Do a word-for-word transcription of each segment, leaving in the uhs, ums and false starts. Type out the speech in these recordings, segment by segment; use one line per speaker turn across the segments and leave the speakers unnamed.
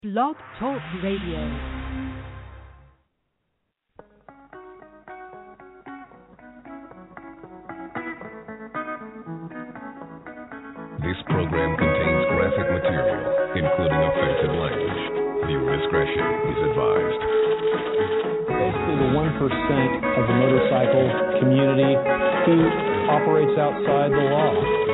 Blog Talk Radio.
This program contains graphic material, including offensive language. Viewer discretion is advised.
Basically, the one percent of the motorcycle community who operates outside the law.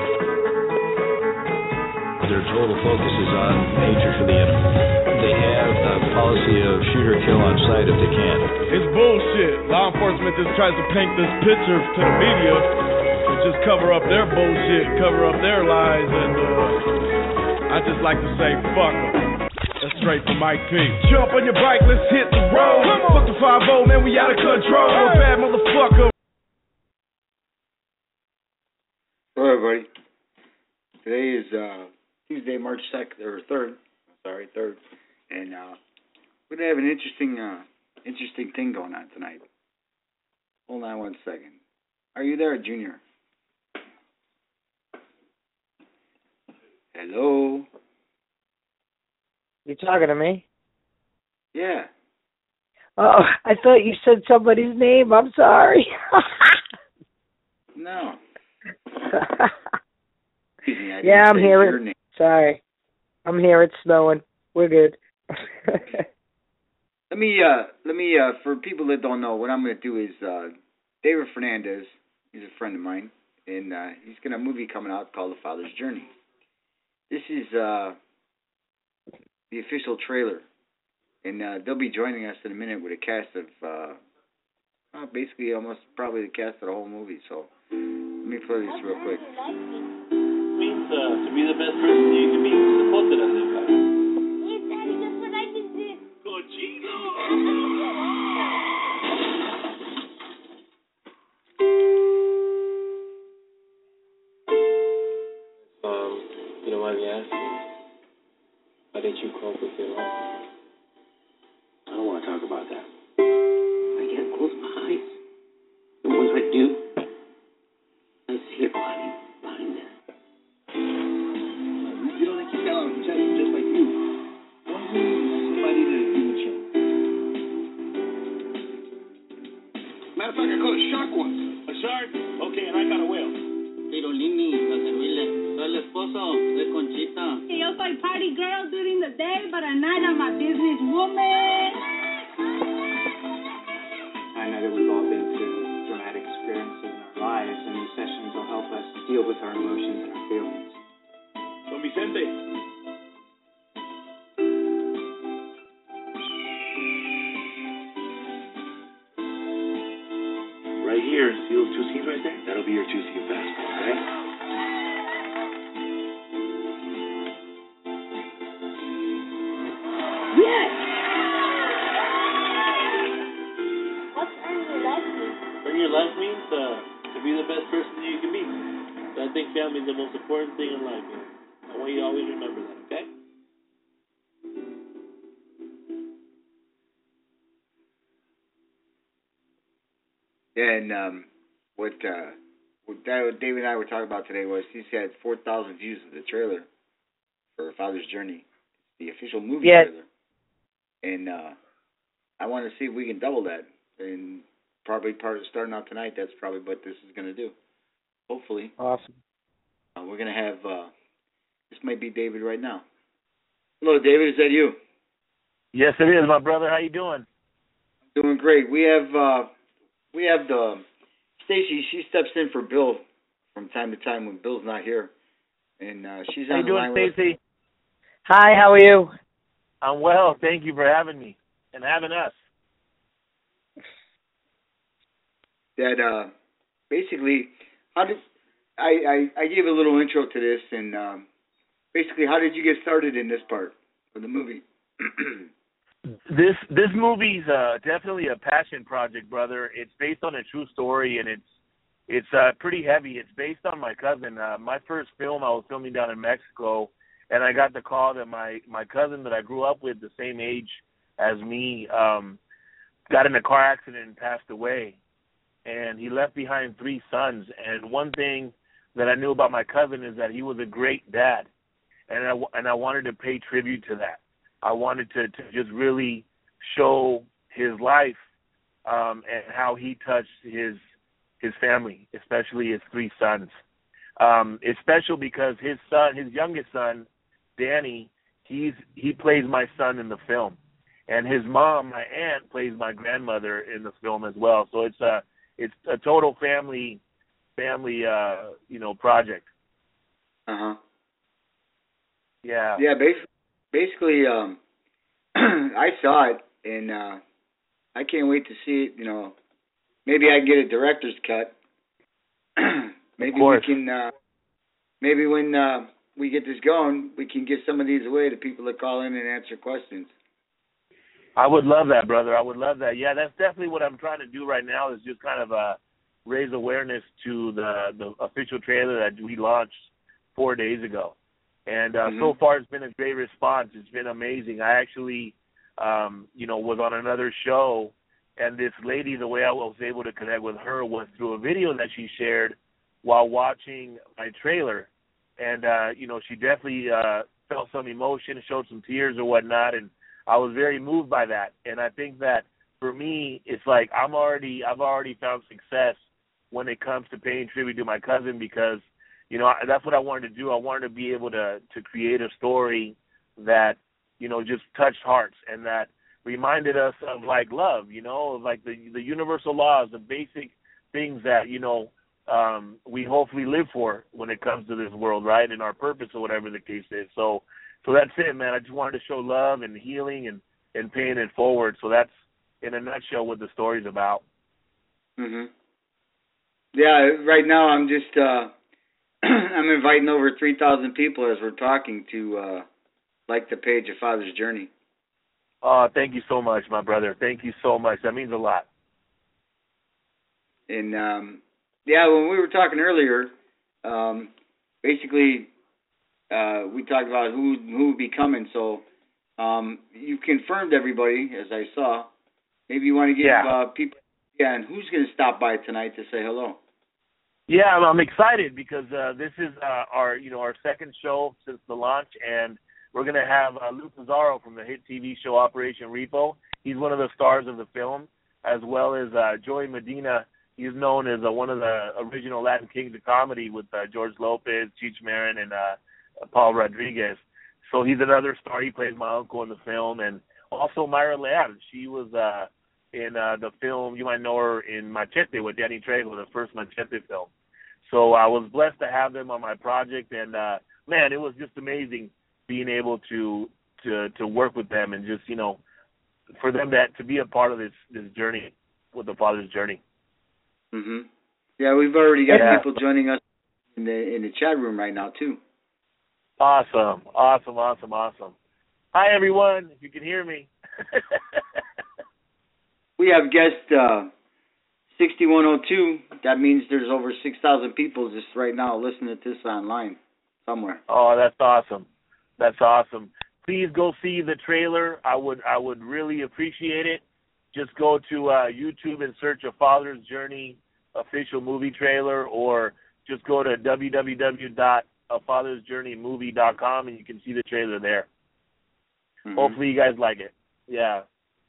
Their total focus is on nature for the enemy. They have a policy of shoot or kill on sight if they can.
It's bullshit. Law enforcement just tries to paint this picture to the media and just cover up their bullshit, cover up their lies, and uh, I just like to say, fuck them. That's straight from Mike P. Jump on your bike, let's hit the road. Fuck the five oh, man, we out of control. A bad motherfucker.
Hello, everybody. Today is uh, Tuesday, March second, or third. Sorry, third. And uh, we're going to have an interesting, uh, interesting thing going on tonight. Hold on one second. Are you there, Junior? Hello?
You talking to me?
Yeah.
Oh, I thought you said somebody's name. I'm sorry.
No. Excuse me, I
yeah, I'm
say
here.
your name.
Sorry. I'm here. It's snowing. We're good.
Let me, uh, let me, uh, for people that don't know, what I'm going to do is, uh, David Fernandez, he's a friend of mine, and uh, he's got a movie coming out called The Father's Journey. This is uh, the official trailer, and uh, they'll be joining us in a minute with a cast of, uh, uh, basically almost probably the cast of the whole movie, so let me play this real quick.
Means uh, to be the best person you can be. Supposed to do this guy.
Yes, Daddy, that's what I just did.
Cochino! um, you know why we asked you? Why didn't you cope with your life?
I don't want to talk about that. I can't close my eyes. And once I do, I see it behind you, behind there. You know, they keep that on the chest just like you. One thing is somebody to do a check. Matter of fact, I caught a shark once.
A shark? Okay, and I got a whale.
Tirolini, para servirle. Soy el esposo de Conchita.
Yo soy party girl during the day, but at night I'm a business woman.
I know that we've all been through dramatic experiences in our lives, and these sessions will help us deal with our emotions and our feelings.
Don Vicente.
Right here, see those two scenes right there? That'll be your two scene fast, okay?
Yes! What's earn your life mean?
Earn your life means uh, to be the best person you can be. So I think family is the most important thing in life. Man. I want you to always remember that, okay?
Yeah, and um, what, uh, what David and I were talking about today was he's had four thousand views of the trailer for Father's Journey, the official movie
Yeah.
trailer. And uh, I want to see if we can double that. And probably part of starting out tonight, that's probably what this is going to do. Hopefully.
Awesome.
Uh, we're going to have, uh, this might be David right now. Hello, David, is that you?
Yes, it is, my brother. How you doing?
Doing great. We have, uh, we have the, Stacy, she steps in for Bill from time to time when Bill's not here. And uh, she's
How
on
you
the
doing,
line with us.
Stacy?
Hi, how are you?
I'm well. Thank you for having me and having us.
That uh, basically, how did I, I I gave a little intro to this, and um, basically, how did you get started in this part of the movie?
This this movie's uh, definitely a passion project, brother. It's based on a true story, and it's it's uh, pretty heavy. It's based on my cousin. Uh, my first film I was filming down in Mexico, and I got the call that my, my cousin that I grew up with, the same age as me, um, got in a car accident and passed away. And he left behind three sons. And one thing that I knew about my cousin is that he was a great dad, and I, and I wanted to pay tribute to that. I wanted to, to just really show his life um, and how he touched his his family, especially his three sons. Um, it's special because his son, his youngest son, Danny, he's he plays my son in the film, and his mom, my aunt, plays my grandmother in the film as well. So it's a it's a total family family uh, you know project.
Uh huh.
Yeah.
Yeah. Basically, basically, um, I saw it, and uh, I can't wait to see it. You know, maybe I can get a director's cut. Maybe we can. Uh, maybe when uh, we get this going, we can give some of these away to people that call in and answer questions.
I would love that, brother. I would love that. Yeah, that's definitely what I'm trying to do right now. Is just kind of uh, raise awareness to the the official trailer that we launched four days ago. And uh,
mm-hmm.
so far, it's been a great response. It's been amazing. I actually, um, you know, was on another show, and this lady, the way I was able to connect with her was through a video that she shared while watching my trailer. And, uh, you know, she definitely uh, felt some emotion, showed some tears or whatnot, and I was very moved by that. And I think that for me, it's like I'm already, I've already found success when it comes to paying tribute to my cousin because, you know, that's what I wanted to do. I wanted to be able to, to create a story that, you know, just touched hearts and that reminded us of, like, love, you know, of, like, the the universal laws, the basic things that, you know, um, we hopefully live for when it comes to this world, right, and our purpose or whatever the case is. So so that's it, man. I just wanted to show love and healing and, and paying it forward. So that's, in a nutshell, what the story's about.
Mhm. Yeah, right now I'm just uh, I'm inviting over three thousand people as we're talking to uh, like the page of Father's Journey.
Oh, thank you so much, my brother. Thank you so much. That means a lot.
And um, yeah, when we were talking earlier, um, basically uh, we talked about who who would be coming. So um, you confirmed everybody, as I saw. Maybe you want to give
yeah.
uh, people, yeah, and who's going to stop by tonight to say hello?
Yeah, I'm, I'm excited because uh, this is uh, our you know our second show since the launch, and we're going to have uh, Lou Pizarro from the hit T V show Operation Repo. He's one of the stars of the film, as well as uh, Joey Medina. He's known as uh, one of the original Latin kings of comedy with uh, George Lopez, Cheech Marin, and uh, Paul Rodriguez. So he's another star. He plays my uncle in the film. And also Myra Leal. She was uh, in uh, the film, you might know her in Machete with Danny Trejo, the first Machete film. So I was blessed to have them on my project. And, uh, man, it was just amazing being able to to to work with them and just, you know, for them to, to be a part of this, this journey with the Father's Journey.
Mhm. Yeah, we've already got
yeah.
people joining us in the in the chat room right now too.
Awesome, awesome, awesome, awesome. Hi everyone, if you can hear me.
We have guest uh, sixty-one oh two. That means there's over six thousand people just right now listening to this online somewhere.
Oh, that's awesome. That's awesome. Please go see the trailer. I would I would really appreciate it. Just go to uh, YouTube and search A Father's Journey official movie trailer, or just go to w w w dot a fathers journey movie dot com and you can see the trailer there. Mm-hmm. Hopefully you guys like it. Yeah.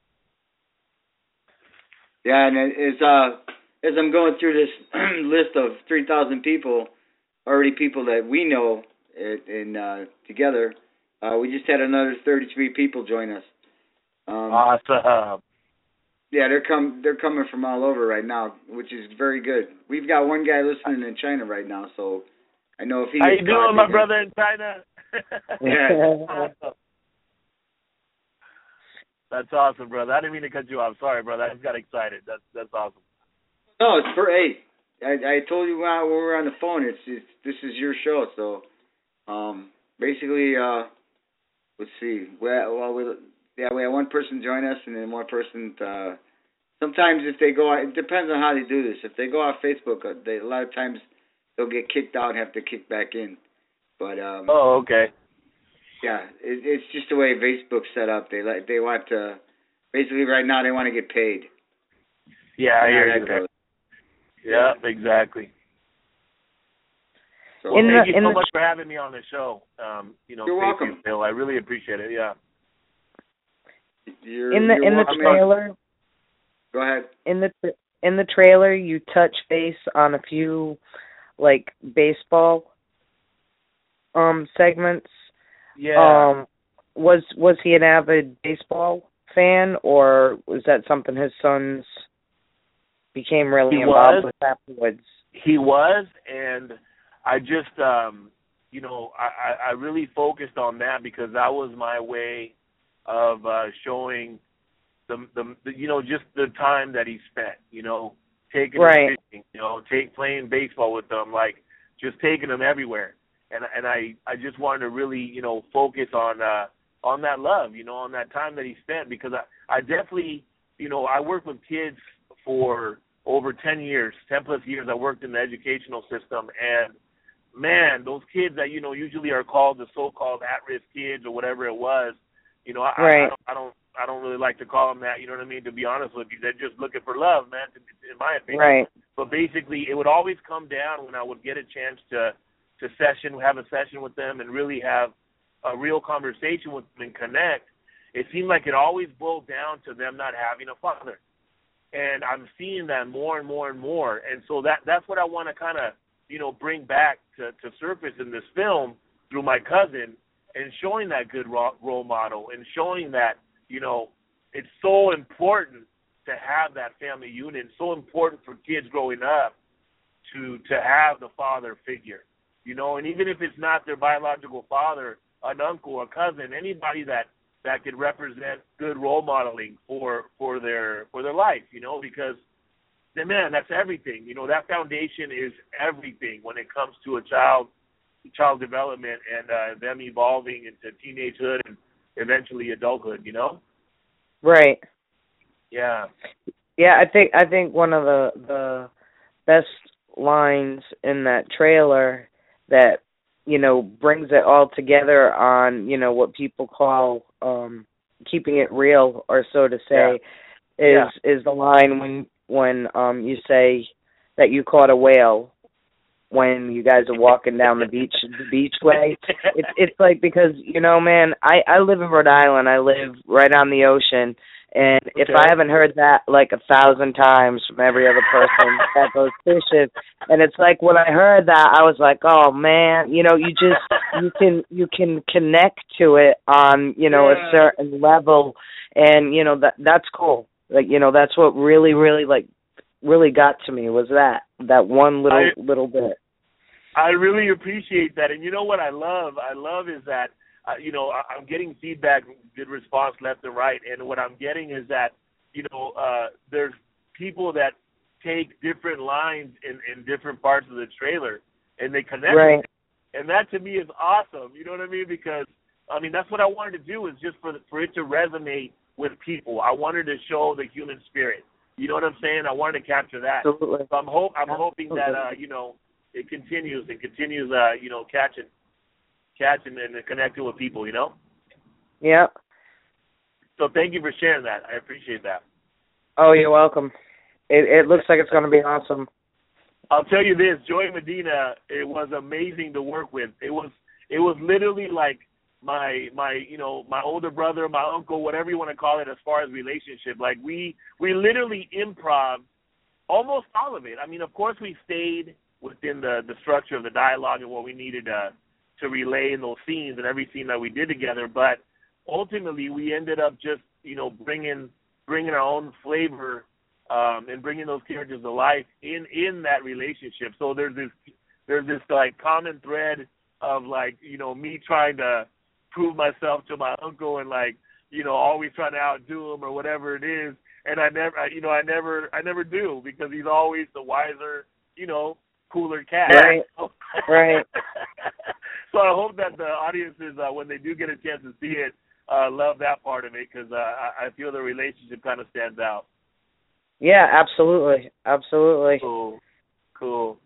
Yeah, and as uh, as I'm going through this list of three thousand people, already people that we know in uh, together, uh, we just had another thirty-three people join us. Um,
awesome.
Yeah, they're com they're coming from all over right now, which is very good. We've got one guy listening in China right now, so I know if he.
How you doing, my brother in China?
Yeah.
Awesome. That's awesome, brother. I didn't mean to cut you off. Sorry, brother. I just got excited. That's that's awesome.
No, it's for hey. I I told you while we were on the phone. It's, it's this is your show, so um basically uh let's see. Well, well we. Yeah, we have one person join us, and then one person. Uh, sometimes, if they go, it depends on how they do this. If they go off Facebook, they, a lot of times they'll get kicked out and have to kick back in. But um,
oh, okay.
Yeah, it, it's just the way Facebook's set up. They like they want to basically right now they want to get paid.
Yeah, I hear you. Yeah, exactly. So, well, thank the, you so much for having me on the show. Um, you know,
you're welcome,
you, Phil. I really appreciate it. Yeah.
You're,
in the
you're
in the
welcome
trailer.
Go ahead.
In the in the trailer, you touch base on a few like baseball um segments.
Yeah.
Um, was was he an avid baseball fan, or was that something his sons became really
He
involved
was.
with afterwards?
He was, and I just, um, you know, I, I really focused on that because that was my way of uh, showing the, the, the, you know, just the time that he spent, you know, taking
right.
him fishing, you know, take playing baseball with them, like just taking them everywhere. And and I, I just wanted to really, you know, focus on uh, on that love, you know, on that time that he spent because I, I definitely, you know, I worked with kids for over ten years, ten plus years. I worked in the educational system, and man, those kids that, you know, usually are called the so-called at-risk kids or whatever it was, you know, I,
right.
I, don't, I don't I don't really like to call them that, you know what I mean, to be honest with you. They're just looking for love, man, in my opinion.
Right.
But basically, it would always come down when I would get a chance to, to session, have a session with them and really have a real conversation with them and connect. It seemed like it always boiled down to them not having a father. And I'm seeing that more and more and more. And so that that's what I want to kind of, you know, bring back to, to surface in this film through my cousin and showing that good role model and showing that, you know, it's so important to have that family unit. It's so important for kids growing up to to have the father figure, you know, and even if it's not their biological father, an uncle, a cousin, anybody that, that could represent good role modeling for, for their for their life, you know, because, man, that's everything. You know, that foundation is everything when it comes to a child, child development and uh, them evolving into teenagehood and eventually adulthood, you know?
Right.
Yeah.
Yeah, I think I think one of the the best lines in that trailer that, you know, brings it all together on, you know, what people call um, keeping it real, or so to say,
yeah.
is yeah. is the line when when um, you say that you caught a whale when you guys are walking down the beach the beachway. It's it's like, because, you know, man, I, I live in Rhode Island. I live right on the ocean. And
okay.
if I haven't heard that like a thousand times from every other person that goes fishing, and it's like when I heard that, I was like, oh man, you know, you just you can you can connect to it on, you know,
yeah.
a certain level, and you know that that's cool. Like, you know, that's what really really like really got to me, was that that one little
I,
little bit.
I really appreciate that, and you know what I love? I love is that. Uh, you know, I, I'm getting feedback, good response left and right, and what I'm getting is that, you know, uh, there's people that take different lines in, in different parts of the trailer, and they connect
right.
with it. And that to me is awesome, you know what I mean? Because, I mean, that's what I wanted to do, is just for, the, for it to resonate with people. I wanted to show the human spirit. You know what I'm saying? I wanted to capture that.
Absolutely.
So I'm, hope, I'm hoping
Absolutely.
that, uh, you know, it continues and continues, uh, you know, catching. catching and connecting with people, you know?
Yeah.
So thank you for sharing that. I appreciate that.
Oh, you're welcome. It it looks like it's going to be awesome.
I'll tell you this, Joey Medina, it was amazing to work with. It was it was literally like my my you know, my older brother, my uncle, whatever you want to call it as far as relationship. Like we we literally improv almost all of it. I mean, of course we stayed within the, the structure of the dialogue and what we needed to to relay in those scenes and every scene that we did together, but ultimately we ended up just, you know, bringing bringing our own flavor um, and bringing those characters to life in, in that relationship. So there's this there's this like common thread of like, you know, me trying to prove myself to my uncle and like, you know, always trying to outdo him or whatever it is, and I never, you know, I never I never do, because he's always the wiser, you know, cooler cat.
Right. Right.
So I hope that the audiences, uh, when they do get a chance to see it, uh, love that part of it, because uh, I, I feel the relationship kind of stands out.
Yeah, absolutely, absolutely.
Cool, cool.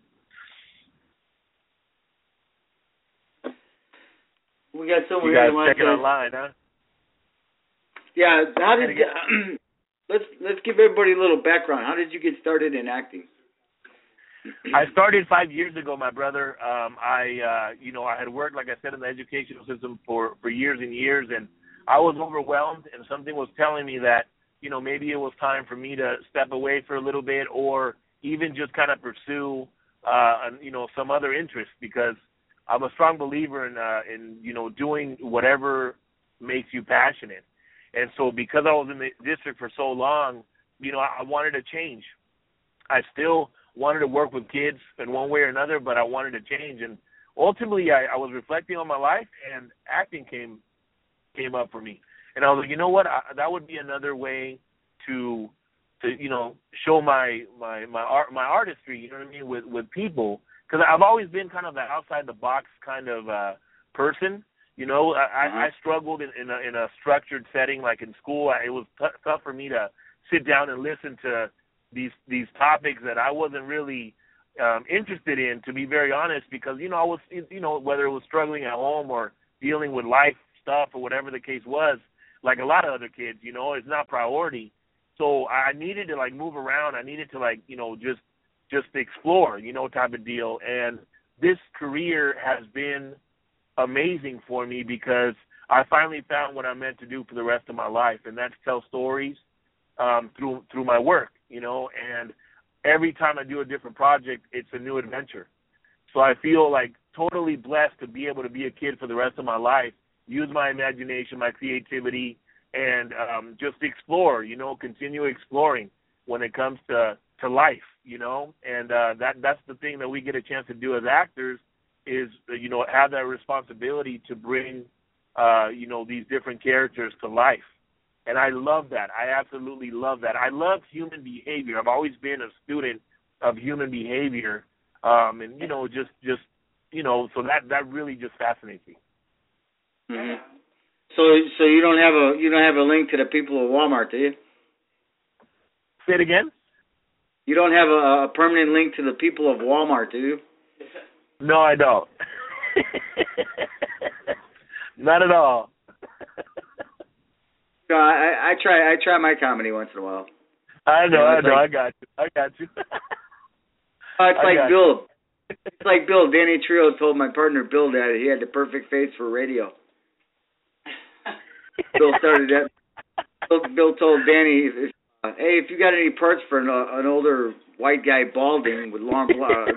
We got someone
you
here.
You guys check it online, huh?
Yeah. How did uh, let's let's give everybody a little background. How did you get started in acting?
I started five years ago, my brother. Um, I, uh, you know, I had worked, like I said, in the educational system for, for years and years, and I was overwhelmed, and something was telling me that, you know, maybe it was time for me to step away for a little bit, or even just kind of pursue, uh, you know, some other interest, because I'm a strong believer in, uh, in you know, doing whatever makes you passionate. And so because I was in the district for so long, you know, I, I wanted to change. I still wanted to work with kids in one way or another, but I wanted to change. And ultimately, I, I was reflecting on my life, and acting came came up for me. And I was like, you know what, I, that would be another way to, to you know, show my my my art my artistry. You know what I mean, with with people, because I've always been kind of an outside the box kind of uh, person. You know, I, I struggled in, in, a, in a structured setting, like in school. I, it was t- tough for me to sit down and listen to these these topics that I wasn't really um, interested in, to be very honest, because, you know, I was, you know, whether it was struggling at home or dealing with life stuff or whatever the case was, like a lot of other kids, you know, it's not priority. So I needed to, like, move around. I needed to, like, you know, just just explore, you know, type of deal. And this career has been amazing for me, because I finally found what I'm meant to do for the rest of my life, and that's tell stories um, through through my work, you know. And every time I do a different project, it's a new adventure. So I feel like totally blessed to be able to be a kid for the rest of my life, use my imagination, my creativity, and um, just explore, you know, continue exploring when it comes to, to life, you know. And uh, that that's the thing that we get a chance to do as actors, is, you know, have that responsibility to bring, uh, you know, these different characters to life. And I love that. I absolutely love that. I love human behavior. I've always been a student of human behavior. Um, and, you know, just, just, you know, so that, that really just fascinates me.
Mm-hmm. So, so you don't have a, you don't have a link to the people of Walmart, do you?
Say it again?
You don't have a, a permanent link to the people of Walmart, do you?
No, I don't. Not at all.
No, I, I try. I try my comedy once in a while.
I know. You know I know.
Like,
I got you. I got you.
uh, it's I like Bill. You. It's like Bill. Danny Trio told my partner Bill that he had the perfect face for radio. Bill started that. Bill, Bill told Danny, uh, "Hey, if you got any parts for an, uh, an older white guy balding with long blonde."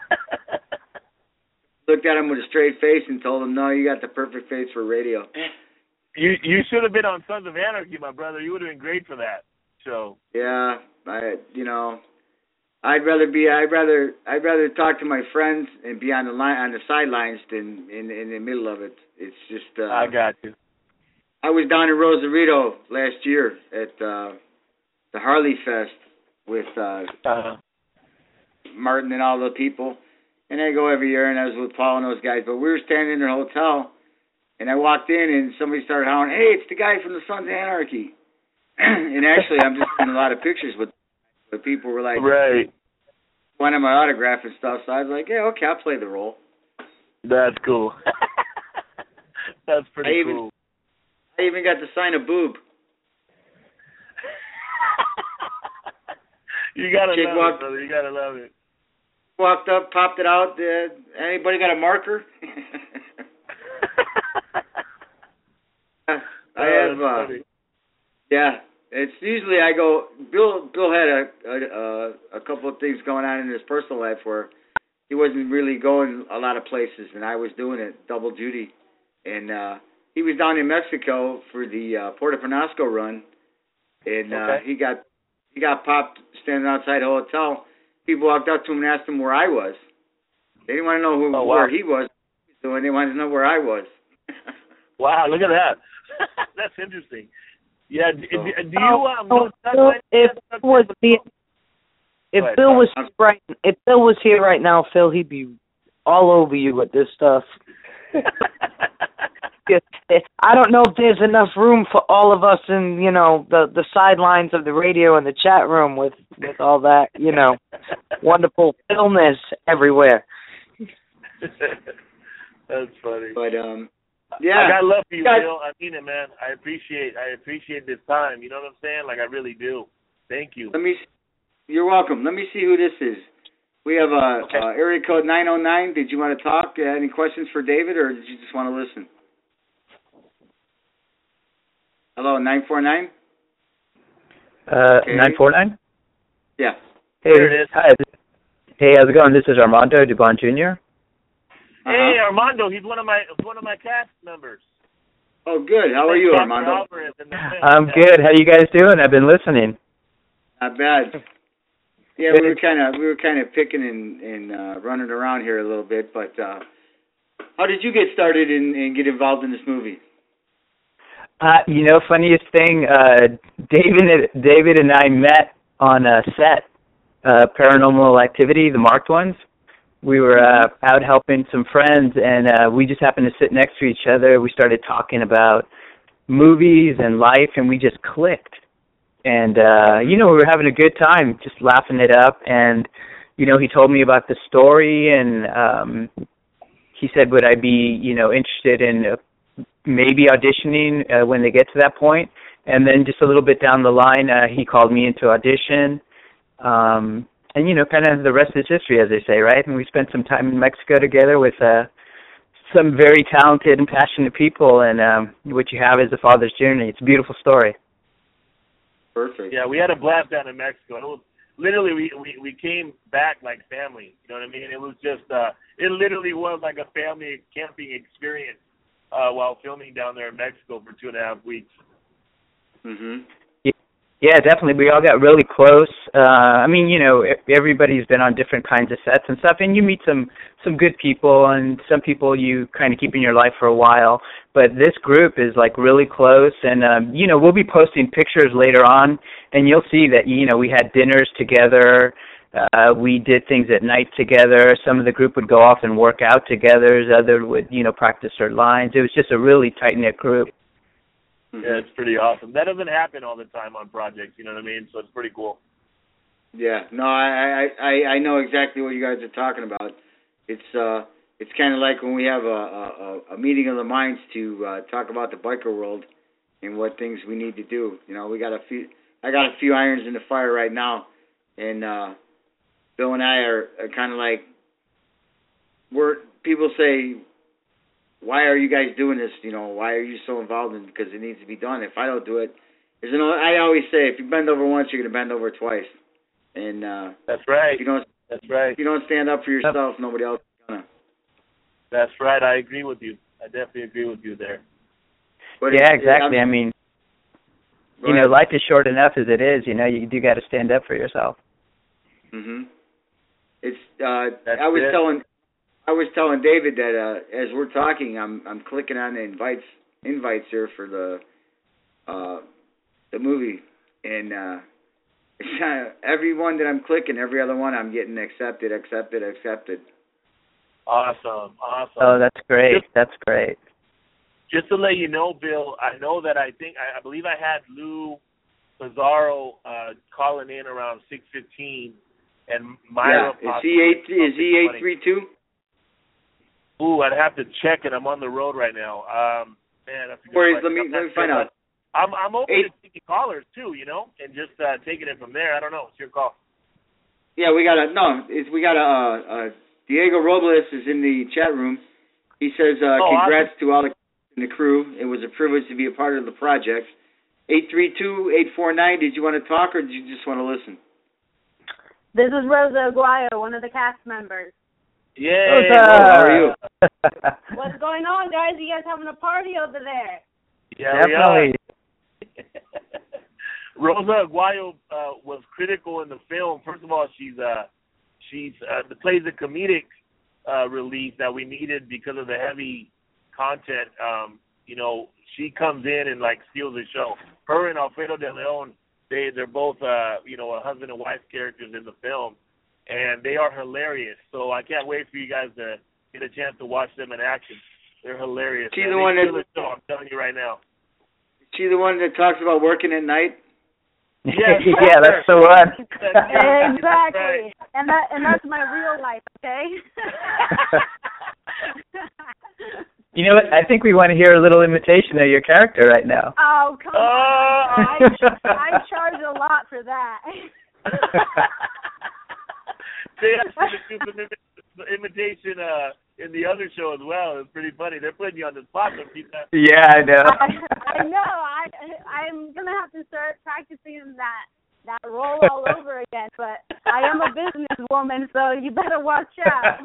Looked at him with a straight face and told him, "No, you got the perfect face for radio."
You you should have been on Sons of Anarchy, my brother. You would have been great for that show.
Yeah, I you know, I'd rather be I'd rather I'd rather talk to my friends and be on the line on the sidelines than in in the middle of it. It's just. Uh,
I got you.
I was down in Rosarito last year at uh, the Harley Fest with uh,
uh-huh.
Martin and all the people. And I go every year, and I was with Paul and those guys. But we were standing in their hotel, and I walked in, and somebody started hollering, "Hey, it's the guy from the Sons of Anarchy." And actually, I'm just taking a lot of pictures with, but people were like,
right,
wanted my autograph and stuff. So I was like, "Yeah, okay, I'll play the role."
That's cool. That's pretty
I even,
cool.
I even got to sign a boob.
You gotta
Chick
love
walked,
it, brother. You gotta love it.
Walked up, popped it out. Uh, anybody got a marker? I have. Uh, yeah, it's usually I go. Bill. Bill had a, a a couple of things going on in his personal life where he wasn't really going a lot of places, and I was doing it double duty. And uh, he was down in Mexico for the uh, Puerto Penasco run, and uh,
okay.
he got he got popped standing outside a hotel. People walked up to him and asked him where I was. They didn't want to know who,
oh, wow.
where he was, so they wanted to know where I was.
Wow, look at that. That's interesting. Yeah, do, do, do you um,
oh,
know
if Phil was here, if Phil was right, if Phil was here right now, Phil, he'd be all over you with this stuff. I don't know if there's enough room for all of us in, you know, the the sidelines of the radio and the chat room with, with all that, you know, wonderful Philness everywhere.
That's funny.
But um, yeah,
I got love for you,
got,
Phil. I mean it, man. I appreciate I appreciate this time. You know what I'm saying? Like I really do. Thank you.
Let me. You're welcome. Let me see who this is. We have a
okay.
uh, area code nine oh nine. Did you want to talk? Uh, any questions for David, or did you just want to listen? Hello, nine four nine?
Uh,
okay.
nine four nine?
Yeah.
Hey,
there it is.
Hi. Hey, how's it going? This is Armando Dubon Junior
Uh-huh.
Hey, Armando, he's one of my one of my cast members.
Oh, good. How are you,
Doctor
Armando?
Alvarez in the film.
I'm good. How you guys doing? I've been listening.
Not bad. Yeah, we were kind of we were kind of picking and, and uh, running around here a little bit, but uh, how did you get started and, and get involved in this movie?
Uh, you know, funniest thing, uh, David David and I met on a set, uh, Paranormal Activity, the marked ones. We were uh, out helping some friends, and uh, we just happened to sit next to each other. We started talking about movies and life, and we just clicked. And, uh, you know, we were having a good time, just laughing it up. And, you know, he told me about the story, and um, he said, would I be, you know, interested in uh, maybe auditioning uh, when they get to that point? And then just a little bit down the line, uh, he called me into audition. Um, and, you know, kind of the rest is history, as they say, right? And we spent some time in Mexico together with uh, some very talented and passionate people. And um, what you have is a father's journey. It's a beautiful story.
Perfect.
Yeah, we had a blast down in Mexico. It was literally we, we we came back like family. You know what I mean? It was just uh, it literally was like a family camping experience uh, while filming down there in Mexico for two and a half weeks.
Mhm.
Yeah, definitely. We all got really close. Uh, I mean, you know, everybody's been on different kinds of sets and stuff, and you meet some some good people, and some people you kind of keep in your life for a while. But this group is like really close, and um, you know, we'll be posting pictures later on, and you'll see that you know we had dinners together. Uh, we did things at night together. Some of the group would go off and work out together. Others would, you know, practice their lines. It was just a really tight knit group.
Yeah, it's pretty awesome. That doesn't happen all the time on projects, you know what I mean? So it's pretty cool.
Yeah, no, I I I, I know exactly what you guys are talking about. It's uh it's kind of like when we have a, a a meeting of the minds to uh, talk about the biker world and what things we need to do. You know, we got a few. I got a few irons in the fire right now, and uh, Bill and I are, are kind of like we're people say, why are you guys doing this? You know, why are you so involved in it? Because it needs to be done. If I don't do it, there's an, I always say, if you bend over once, you're going to bend over twice. And uh,
that's right.
If you don't,
that's right.
If you don't stand up for yourself, nobody else is going to.
That's right. I agree with you. I definitely agree with you there.
But
yeah,
it,
exactly.
It,
I mean, you know, life is short enough as it is. You know, you do got to stand up for yourself.
Mhm. It's. Uh,
That's
I was
it.
telling. I was telling David that uh, as we're talking, I'm I'm clicking on the invites invites here for the uh, the movie, and uh, it's, uh, every one that I'm clicking, every other one I'm getting accepted, accepted, accepted.
Awesome, awesome.
Oh, that's great.
Just,
that's great.
Just to let you know, Bill, I know that I think I, I believe I had Lou Pizarro uh, calling in around six fifteen, and Myra.
Yeah. Is he eight? Is he eight three two?
Ooh, I'd have to check it. I'm on the road right now. Um, man, that's a good
Worries,
question.
let me let me
sure,
find out.
I'm I'm open
Eight.
to taking callers too, you know, and just uh, taking it from there. I don't know. It's your call.
Yeah, we got a no. It's we got a uh, uh, Diego Robles is in the chat room. He says, uh,
oh,
"Congrats
awesome.
to all the in the crew. It was a privilege to be a part of the project." Eight three two eight four nine. Did you want to talk or did you just want to listen?
This is Rosa Aguayo, one of the cast members.
Yeah.
How are you?
What's going on, guys? You guys having a party over there?
Yeah,
definitely.
We are. Rosa Aguayo uh, was critical in the film. First of all, she's uh, she's uh, plays a comedic uh, relief that we needed because of the heavy content. Um, you know, she comes in and like steals the show. Her and Alfredo De Leon, they they're both uh, you know, a husband and wife characters in the film. And they are hilarious. So I can't wait for you guys to get a chance to watch them in action. They're hilarious.
She's
man.
the
They
one that,
steal the show, I'm telling you right now.
She the one that talks about working at night?
Yeah,
yeah, that's the one.
Exactly. And that and that's my real life, okay?
You know what? I think we want to hear a little imitation of your character right now.
Oh, come
oh.
on. I, I charge a lot for that.
They asked me to do some imitation uh, in the other show as well. It's pretty funny. They're putting you on the spot.
Yeah, I know.
I, I know. I I'm gonna have to start practicing that that role all over again. But I am a businesswoman, so you better watch out.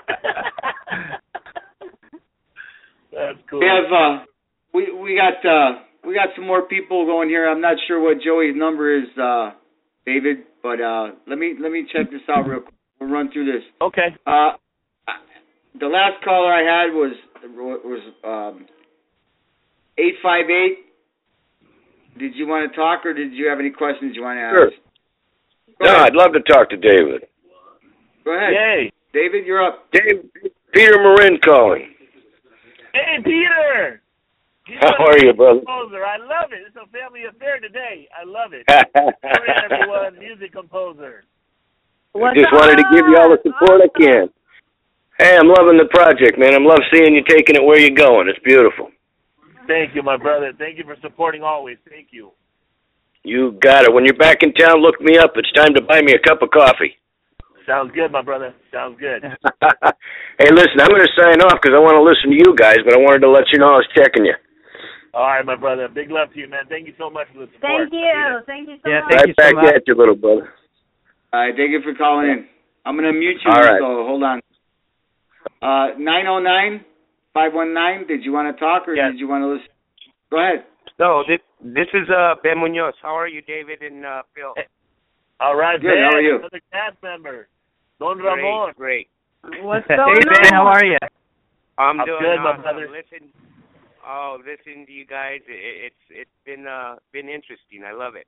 That's cool.
We have uh, we we got uh, we got some more people going here. I'm not sure what Joey's number is, uh, David, but uh, let me let me check this out real quick. We'll run through this.
Okay.
Uh, the last caller I had was was um, eight five eight. Did you want to talk, or did you have any questions you want to ask?
Sure. Go no, ahead. I'd love to talk to David.
Go ahead.
Yay.
David, you're up.
Dave, Peter Marin calling.
Hey, Peter.
How are you, brother?
Composer. I love it. It's a family affair today. I love it. Sorry, everyone, music composer.
I just wanted to give you all the support I can. Hey, I'm loving the project, man. I'm love seeing you taking it where you're going. It's beautiful.
Thank you, my brother. Thank you for supporting always. Thank you.
You got it. When you're back in town, look me up. It's time to buy me a cup of coffee.
Sounds good, my brother. Sounds good.
Hey, listen, I'm going to sign off because I want to listen to you guys, but I wanted to let you know I was checking you.
All right, my brother. Big love to you, man. Thank you so much for the support.
Thank you. Thank you so
yeah,
much.
Thank
right
you
back
so much.
at you, little brother.
All right, thank you for calling in. I'm going to mute you,
All right.
so hold on. Uh, nine oh nine, five one nine, did you want to talk or
yes.
did you want to listen? Go ahead.
So, this this is uh, Ben Munoz. How are you, David and uh, Phil?
All right,
Good,
Ben.
how are you?
Another cast member. Don
Great,
Ramon.
great.
What's
Hey,
going
Ben,
on?
how are you?
I'm,
I'm
doing
good, my
awesome.
brother.
Listen, oh, listen to you guys. It, it's it's been uh been interesting. I love it.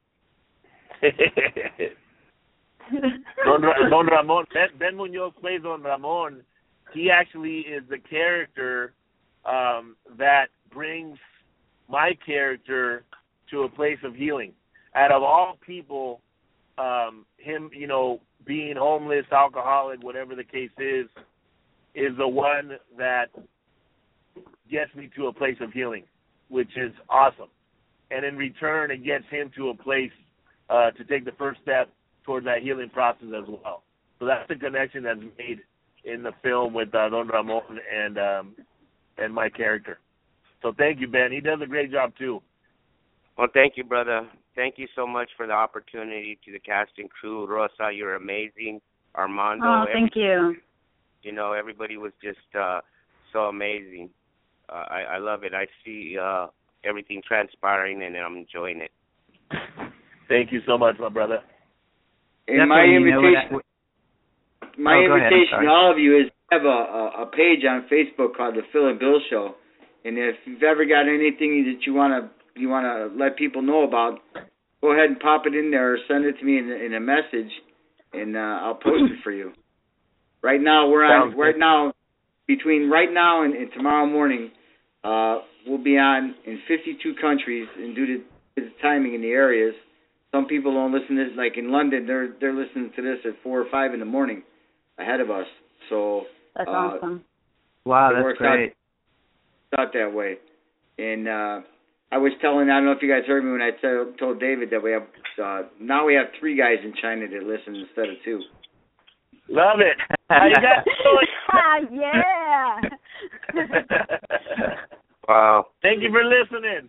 Don, Don Ramon. Ben, Ben Munoz plays Don Ramon. He actually is the character um, that brings my character to a place of healing. Out of all people, um, him, you know, being homeless, alcoholic, whatever the case is, is the one that gets me to a place of healing, which is awesome. And in return, it gets him to a place uh, to take the first step towards that healing process as well. So that's the connection that's made in the film with uh, Don Ramon and um, and my character. So thank you, Ben. He does a great job too.
Well, thank you, brother. Thank you so much for the opportunity to the cast and crew. Rosa, you're amazing. Armando.
Oh, thank you.
You know, everybody was just uh, so amazing. Uh, I, I love it. I see uh, everything transpiring, and I'm enjoying it.
Thank you so much, my brother.
And my invitation, my
oh,
invitation to all of you is to have a, a, a page on Facebook called The Phil and Bill Show. And if you've ever got anything that you want to you want to let people know about, go ahead and pop it in there or send it to me in, in a message, and uh, I'll post it for you. Right now, we're on. Right now, between right now and, and tomorrow morning, uh, we'll be on in fifty-two countries. And due to the timing in the areas, some people don't listen to this. Like in London, they're they're listening to this at four or five in the morning, ahead of us. So
that's
uh,
awesome.
Wow,
it
that's
works
great.
Out, out that way, and uh, I was telling. I don't know if you guys heard me when I t- told David that we have uh, now we have three guys in China that listen instead of two.
Love it. How you guys
doing? Yeah.
Wow.
Thank you for listening.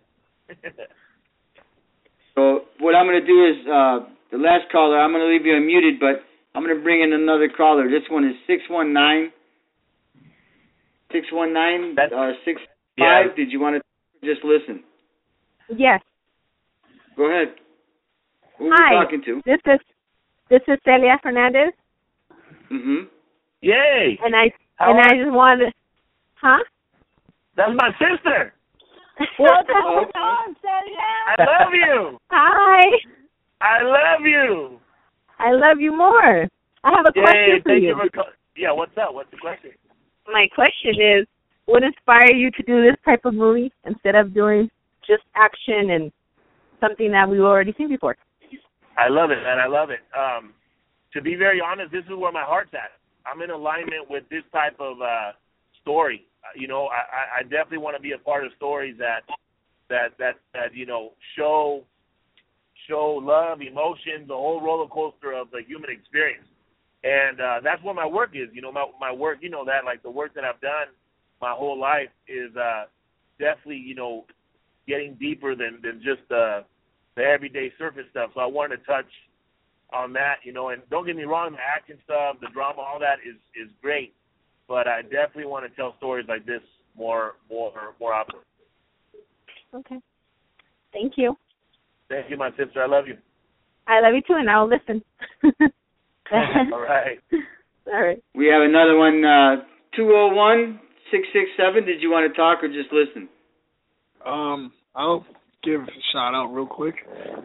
So what I'm going to do is uh, the last caller. I'm going to leave you unmuted, but I'm going to bring in another caller. This one is six one nine. six one nine, uh, six five. Yeah. Did you want to just listen?
Yes.
Go ahead. Who
Hi.
are we talking to?
This is this is Celia Fernandez.
Mhm.
Yay.
And I
How
and
are
I just wanted, huh?
That's my sister.
What's going on, Celia?
I love you.
Hi.
I love you.
I love you more. I have a
Yay,
question for
thank
you.
you for call- yeah, what's up? What's the question?
My question is, what inspired you to do this type of movie instead of doing just action and something that we've already seen before?
I love it, man. I love it. Um, to be very honest, this is where my heart's at. I'm in alignment with this type of uh, story. Uh, you know, I, I definitely want to be a part of stories that that that that you know show show love, emotion, the whole roller coaster of the human experience. And uh, that's what my work is. You know, my my work, you know that, like the work that I've done my whole life is uh, definitely, you know, getting deeper than, than just uh, the everyday surface stuff. So I wanted to touch on that, you know, and don't get me wrong, the action stuff, the drama, all that is, is great. But I definitely want to tell stories like this more, more, more often.
Okay. Thank you.
Thank you, my sister. I love you.
I love you too, and I'll listen.
All right.
All right.
We have another one, uh, two oh one, six six seven. Did you want to talk or just listen?
Um, I'll give a shout out real quick.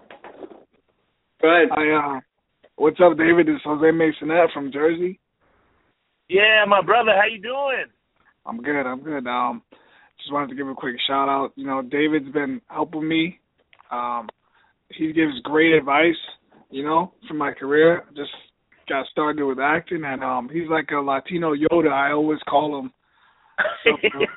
Go ahead.
I, uh, what's up, David? It's Jose Masonette from Jersey.
Yeah, my brother. How you doing?
I'm good. I'm good. Um, just wanted to give a quick shout out. You know, David's been helping me. Um, he gives great advice, you know, for my career. Just got started with acting, and um, he's like a Latino Yoda. I always call him. So,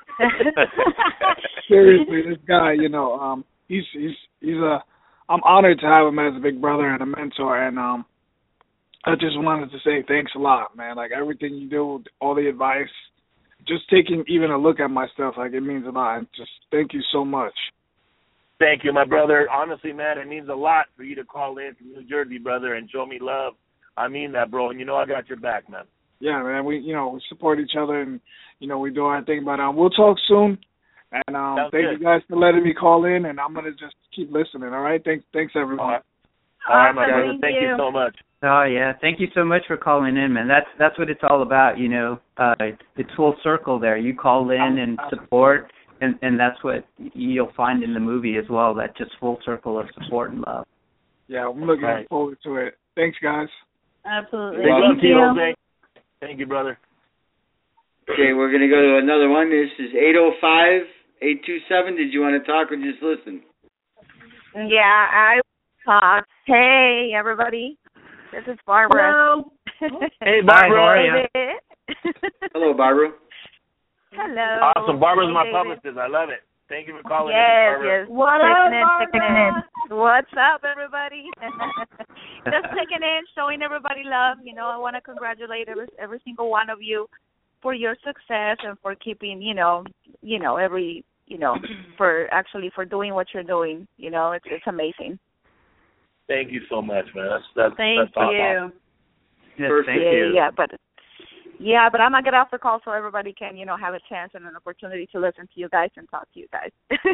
seriously, this guy, you know, um, he's he's he's a. I'm honored to have him as a big brother and a mentor, and um, I just wanted to say thanks a lot, man. Like everything you do, all the advice, just taking even a look at my stuff, like it means a lot. And just thank you so much.
Thank you, my brother. Honestly, man, it means a lot for you to call in from New Jersey, brother, and show me love. I mean that, bro, and you know I got your back, man.
Yeah, man, we you know we support each other, and you know we do our thing. But um, we'll talk soon, and um,
Sounds
thank
good.
you guys for letting me call in, and I'm gonna just keep listening. All right, thanks, thanks everyone.
All right, all right my
Awesome,
brother.
thank
Thank you.
you.
so much.
Oh yeah, thank you so much for calling in, man. That's that's what it's all about, you know. Uh, it's full circle there. You call in and support, and and that's what you'll find in the movie as well. That just full circle of support and love.
Yeah, I'm looking
Right.
forward to it. Thanks, guys.
Absolutely.
Big love
Thank
to you,
you.
Jose. Thank you, brother.
Okay, we're going to go to another one. This is eight oh five, eight two seven. Did you want to talk or just listen?
Yeah, I talk. Hey, everybody. This is Barbara.
Hello.
Hey, Barbara.
Hi, how are you?
Hello, Barbara.
Hello.
Awesome. Barbara's
Hey,
my
David.
publicist. I love it. Thank you for calling
Yes,
in, Barbara.
yes.
What
checking
up,
in, checking in.
Barbara?
What's up, everybody? Just checking in, showing everybody love. You know, I want to congratulate every every single one of you for your success and for keeping, you know, you know, every, you know, for actually for doing what you're doing. You know, it's it's amazing.
Thank you so much, man. That's that's
Thank
that's awesome.
you.
Yes, thank
yeah,
you.
yeah, but yeah, but I'm gonna get off the call so everybody can, you know, have a chance and an opportunity to listen to you guys and talk to you guys.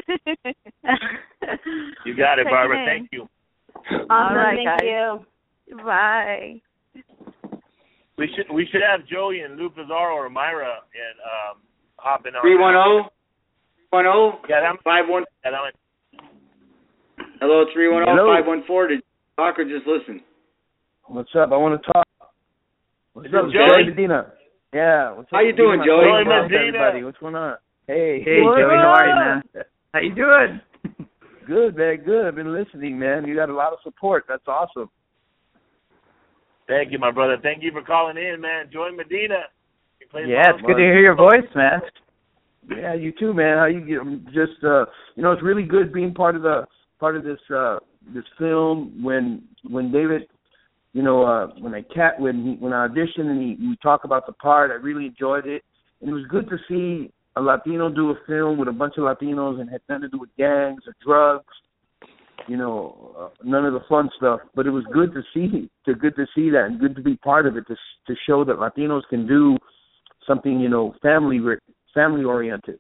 You got it,
Checking
Barbara.
in.
Thank you.
Awesome.
All right,
thank
guys.
you.
Bye.
We should we should have Joey and Lou Pizarro or Myra and um hopping on.
three one zero, three one zero,
Yeah, that,
five one.
yeah, that one.
Hello, three one zero,
Hello.
five one four. Did you talk or just listen?
What's up? I want to talk. What's
Is
up,
it Joey?
Joey Medina? Yeah. What's
How
up?
you doing,
Medina?
Joey?
What's
Joey
up,
Medina.
everybody? What's going on? Hey.
Hey,
What
Joey, how are you,
up?
man? How you doing?
Good, man. Good. I've been listening, man. You got a lot of support. That's awesome.
Thank you, my brother. Thank you for calling in, man. Joey Medina. You play
Yeah, it's good to hear your voice, man.
Yeah, you too, man. How you get? I'm just, uh, you know, it's really good being part of the part of this uh, this film. When when David, you know, uh, when I cat when he when I auditioned and he we talk about the part, I really enjoyed it, and it was good to see a Latino do a film with a bunch of Latinos and had nothing to do with gangs or drugs. You know, uh, none of the fun stuff. But it was good to see, to good to see that, and good to be part of it, to to show that Latinos can do something, you know, family family oriented.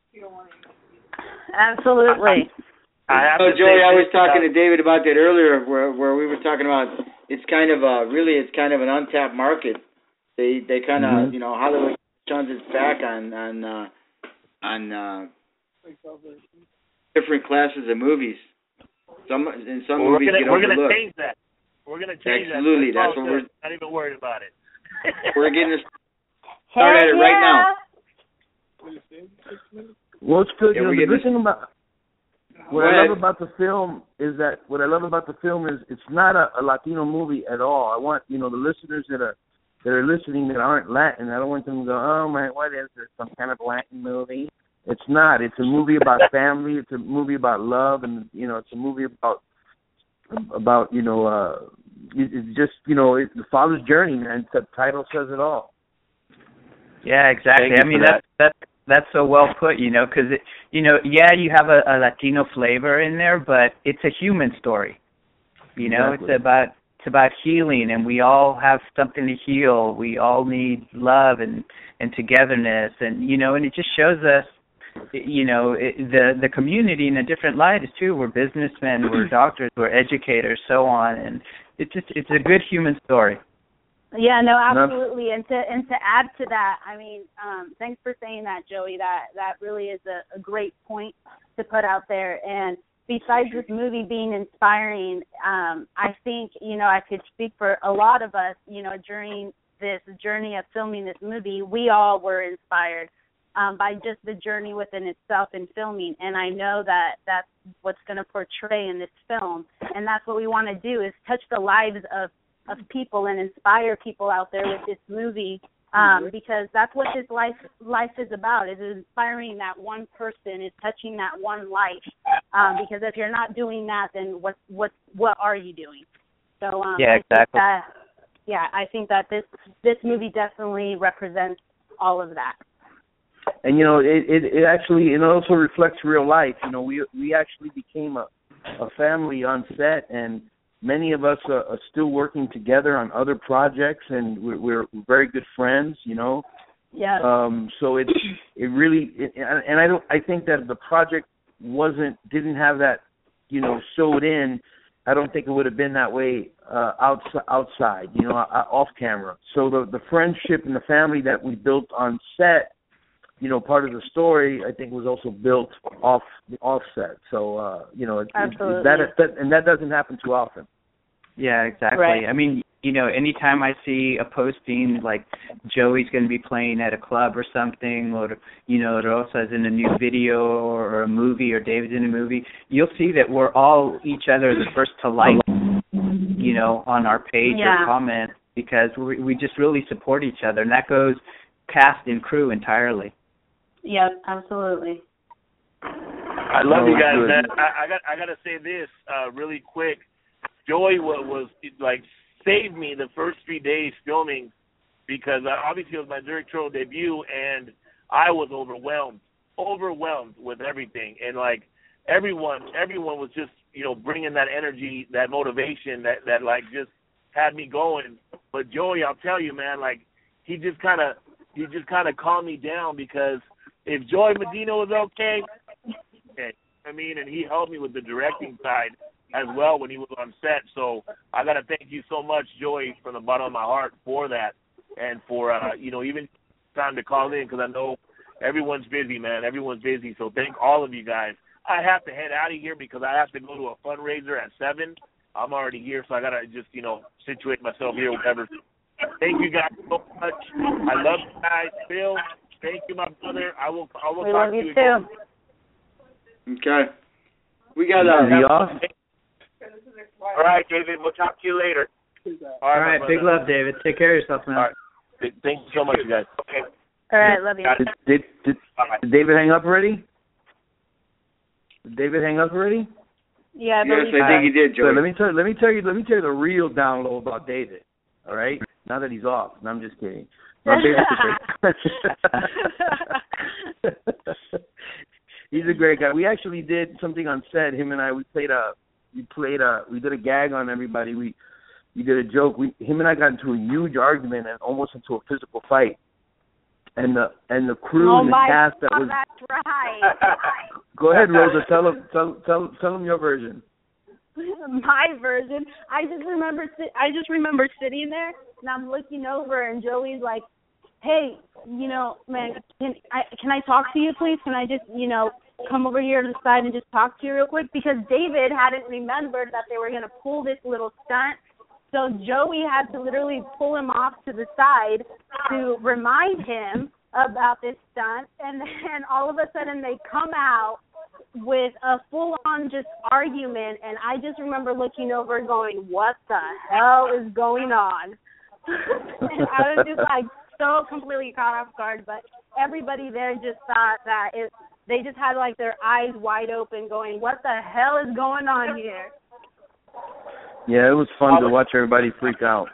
Absolutely.
I have
So,
to
Joey,
say
I was
this,
talking
uh,
to David about that earlier, where where we were talking about it's kind of a really it's kind of an untapped market. They they kind of
Mhm.
you know Hollywood turns its back on on uh, on uh, different classes of movies. Some in some
well, we're
movies
gonna
get
we're gonna
overlooked.
change that. We're gonna change
Absolutely,
that.
that's what we're
not even worried about it.
we're getting this started at it right now.
Well, it's good.
Yeah,
you know,
we
the
get
good
this-
thing about what
Go
I
ahead.
love about the film is that what I love about the film is it's not a, a Latino movie at all. I want you know the listeners that are that are listening that aren't Latin. I don't want them to go, oh man, what is this? Some kind of Latin movie? It's not. It's a movie about family. It's a movie about love, and you know, it's a movie about about you know uh, it's just, you know, it's the father's journey, man. The title says it all.
Yeah, exactly. I mean, that's that's that's so well put, you know, because you know, yeah, you have a, a Latino flavor in there, but it's a human story. You know,
Exactly.
it's about it's about healing, and we all have something to heal. We all need love and and togetherness, and you know, and it just shows us, you know, it, the the community in a different light is too. We're businessmen, we're doctors, we're educators, so on, and it's just it's a good human story.
Yeah, no, absolutely. And to and to add to that, I mean, um, thanks for saying that, Joey. That that really is a, a great point to put out there. And besides this movie being inspiring, um, I think, you know, I could speak for a lot of us, you know, during this journey of filming this movie, we all were inspired um, by just the journey within itself in filming. And I know that that's what's going to portray in this film. And that's what we want to do, is touch the lives of of people and inspire people out there with this movie, um, because that's what this life life is about, is inspiring that one person, is touching that one life. Um, because if you're not doing that, then what what what are you doing? So um,
yeah, exactly.
I think that, yeah, I think that this this movie definitely represents all of that.
And you know, it, it it actually it also reflects real life. You know, we we actually became a a family on set, and many of us are, are still working together on other projects, and we're, we're very good friends, you know.
Yeah.
Um. So it it really it, and I don't I think that if the project wasn't didn't have that, you know, sewed in, I don't think it would have been that way uh, outside outside, you know, off camera. So the the friendship and the family that we built on set, you know, part of the story, I think, was also built off the offset. So, uh, you know, it,
Absolutely.
it, that, that and that doesn't happen too often.
Yeah, exactly.
Right.
I mean, you know, anytime I see a posting like Joey's going to be playing at a club or something, or, you know, Rosa's in a new video or a movie, or David's in a movie, you'll see that we're all each other the first to like, you know, on our page
Yeah.
or comment, because we, we just really support each other, and that goes cast and crew entirely.
Yep, absolutely.
I love you guys,
good.
man. I, I got I got to say this uh, really quick. Joey was, was like saved me the first three days filming, because uh, obviously it was my directorial debut, and I was overwhelmed, overwhelmed with everything, and like everyone, everyone was just, you know, bringing that energy, that motivation, that that like just had me going. But Joey, I'll tell you, man, like he just kind of he just kind of calmed me down, because if Joey Medina was okay, okay, I mean, and he helped me with the directing side as well when he was on set. So I got to thank you so much, Joey, from the bottom of my heart for that, and for, uh, you know, even time to call in, because I know everyone's busy, man. Everyone's busy. So thank all of you guys. I have to head out of here because I have to go to a fundraiser at seven. I'm already here, so I got to just, you know, situate myself here, whatever. Thank you guys so much. I love you guys. Phil, thank you, my brother. I will, I will
We
talk
love
to
you
you
too.
again.
Okay. We got
Is he
uh,
off?
All right, David. We'll talk to you later. All
All
right,
right, big love, David. Take care of yourself, man.
All right. Th- Thank you so much, you guys. Okay.
All right, love you.
Did, did, did, did David hang up already? Did David hang up already?
Yeah, I
yes,
believe
I think he did,
So
Joey.
let me tell let me tell you let me tell you the real down low about David. All right, now that he's off. No, I'm just kidding. No, David's a great. He's a great guy. We actually did something on set. Him and I, we played a we played a we did a gag on everybody. We we did a joke. We him and I got into a huge argument and almost into a physical fight. And the and the crew
oh
and the
my
cast that
God,
was.
that's right.
Go ahead, Rosa. Tell them tell tell tell them your version.
My version. I just remember. si- I just remember sitting there, and I'm looking over, and Joey's like, "Hey, you know, man, can I can I talk to you, please? Can I just, you know, come over here to the side and just talk to you real quick?" Because David hadn't remembered that they were going to pull this little stunt. So Joey had to literally pull him off to the side to remind him about this stunt, and then all of a sudden they come out with a full-on just argument, and I just remember looking over and going, what the hell is going on? And I was just like so completely caught off guard, but everybody there just thought that it, they just had like their eyes wide open going, what the hell is going on here?
Yeah, it was fun to watch everybody freak out.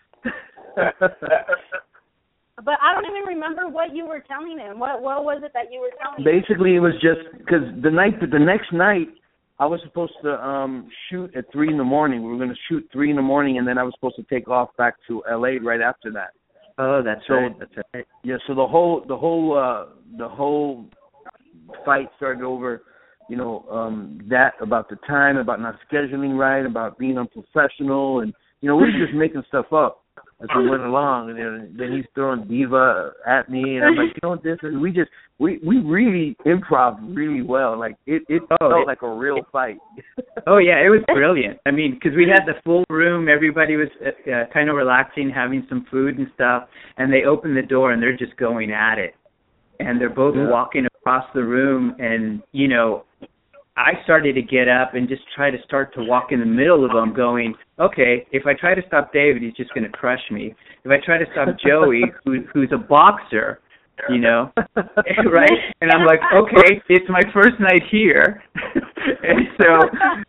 But I don't even remember what you were telling him. What what was it that you were telling him?
Basically, it was just because the night, the next night, I was supposed to um shoot at three in the morning. We were going to shoot three in the morning, and then I was supposed to take off back to L A right after that.
Oh, that's
so,
right. That's right.
Yeah, so the whole the whole uh, the whole fight started over, you know, um, that about the time, about not scheduling right, about being unprofessional, and you know, we were just making stuff up as we went along, and then, then he's throwing diva at me, and I'm like, you know, this, and we just we we really improv really well. Like it it
oh,
felt
it,
like a real
it,
fight.
Oh yeah, it was brilliant. I mean, because we had the full room, everybody was uh, uh, kind of relaxing, having some food and stuff, and they opened the door and they're just going at it, and they're both yeah. walking across the room, and you know, I started to get up and just try to start to walk in the middle of them, going, okay, if I try to stop David, he's just going to crush me. If I try to stop Joey, who, who's a boxer, you know, right? And I'm like, okay, it's my first night here. And so,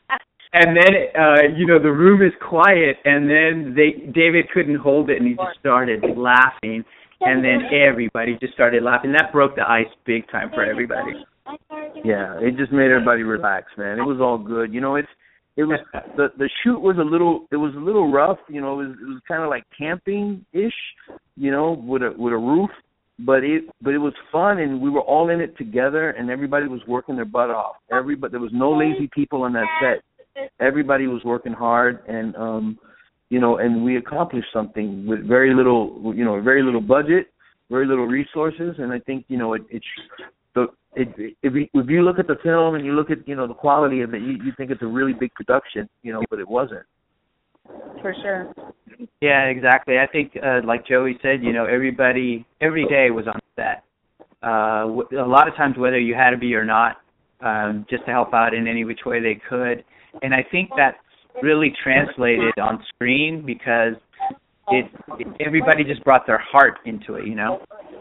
and then, uh, you know, the room is quiet, and then they David couldn't hold it, and he just started laughing, and then everybody just started laughing. That broke the ice big time for everybody.
Yeah, it just made everybody relax, man. It was all good. You know, it's it was the the shoot was a little it was a little rough. You know, it was it was kind of like camping ish. You know, with a with a roof, but it but it was fun, and we were all in it together, and everybody was working their butt off. Everybody, there was no lazy people on that set. Everybody was working hard, and um, you know, and we accomplished something with very little, you know, very little budget, very little resources, and I think you know it. it the It, if, you, if you look at the film and you look at, you know, the quality of it, you, you think it's a really big production, you know, but it wasn't.
For sure.
Yeah, exactly. I think, uh, like Joey said, you know, everybody, every day was on set. Uh, a lot of times, whether you had to be or not, um, just to help out in any which way they could. And I think that's really translated on screen because it, it everybody just brought their heart into it, you know?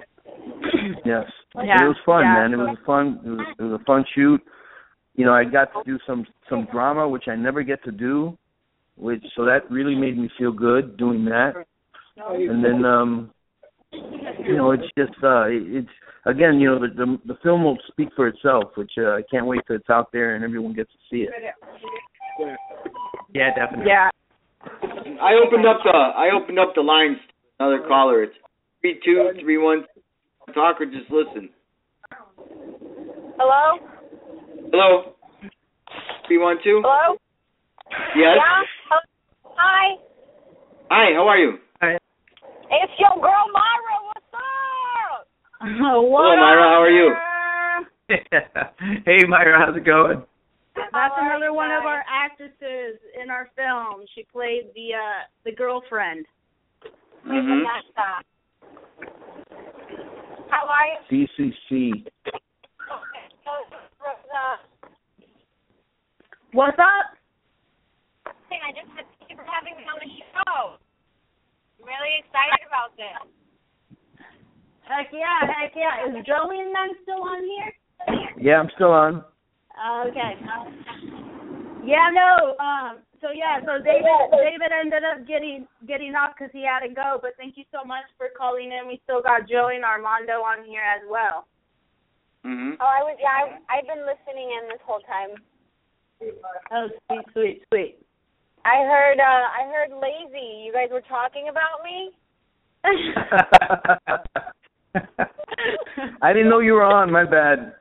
Yes.
Yeah.
It was fun,
yeah.
man. It was a fun. It was, it was a fun shoot. You know, I got to do some some drama, which I never get to do, which so that really made me feel good doing that. And then, um, you know, it's just uh, it's again, you know, the, the the film will speak for itself, which uh, I can't wait till it's out there and everyone gets to see it.
Yeah, definitely.
Yeah.
I opened up the I opened up the lines to another caller. It's three two three one. Talk or just listen.
Hello?
Hello? three one two?
Hello?
Yes?
Yeah? Hi.
Hi, how are you?
Hi.
It's your girl, Myra. What's up?
What
Hello, Myra. How are you?
Hey, Myra. How's it going?
That's another one of our actresses in our film. She played the uh, the girlfriend.
Mm-hmm.
How are you?
C C C.
What's up?
I just said thank you for having me on the show. I'm really excited about this.
Heck yeah, heck yeah. Is Joey and them still on here?
Yeah, I'm still on.
Okay. Yeah, no. Um. So yeah. So David, David ended up getting getting off because he had to go. But thank you so much for calling in. We still got Joey and Armando on here as well.
Mhm.
Oh, I was. Yeah, I, I've been listening in this whole time.
Oh, sweet, sweet, sweet.
I heard. Uh, I heard lazy. You guys were talking about me.
I didn't know you were on. My bad.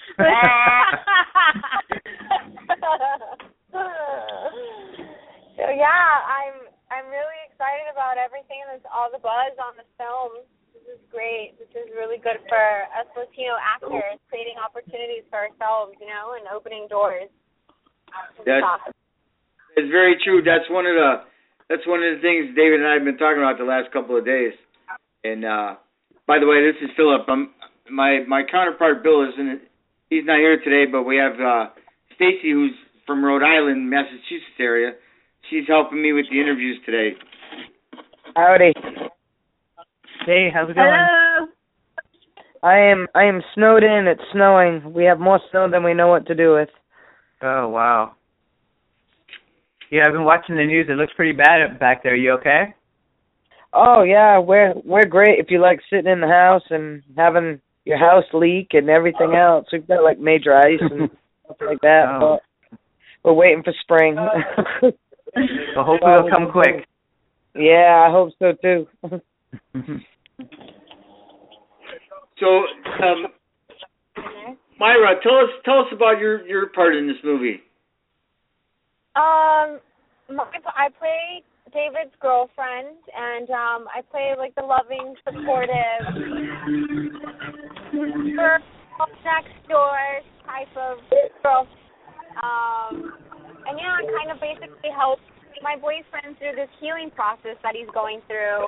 So yeah, I'm I'm really excited about everything. There's all the buzz on the film. This is great. This is really good for us Latino actors, creating opportunities for ourselves, you know, and opening doors.
That's it's very true. That's one of the that's one of the things David and I have been talking about the last couple of days. And uh, by the way, this is Philip. I'm, my my counterpart Bill isn't. He's not here today, but we have uh, Stacy, who's from Rhode Island, Massachusetts area. She's helping me with the interviews today.
Howdy.
Hey, how's it going?
Hello.
I am I am snowed in. It's snowing. We have more snow than we know what to do with.
Oh, wow. Yeah, I've been watching the news. It looks pretty bad back there. You okay?
Oh yeah, we're we're great. If you like sitting in the house and having your house leak and everything else, we've got like major ice and stuff like that.
Oh.
But we're waiting for spring.
So hopefully it'll come quick.
Yeah, I hope so too.
So, um, Myra, tell us tell us about your, your part in this movie.
Um, my, I play David's girlfriend, and um, I play like the loving, supportive, girl next door type of girl. Um, and yeah, I kind of basically help my boyfriend through this healing process that he's going through.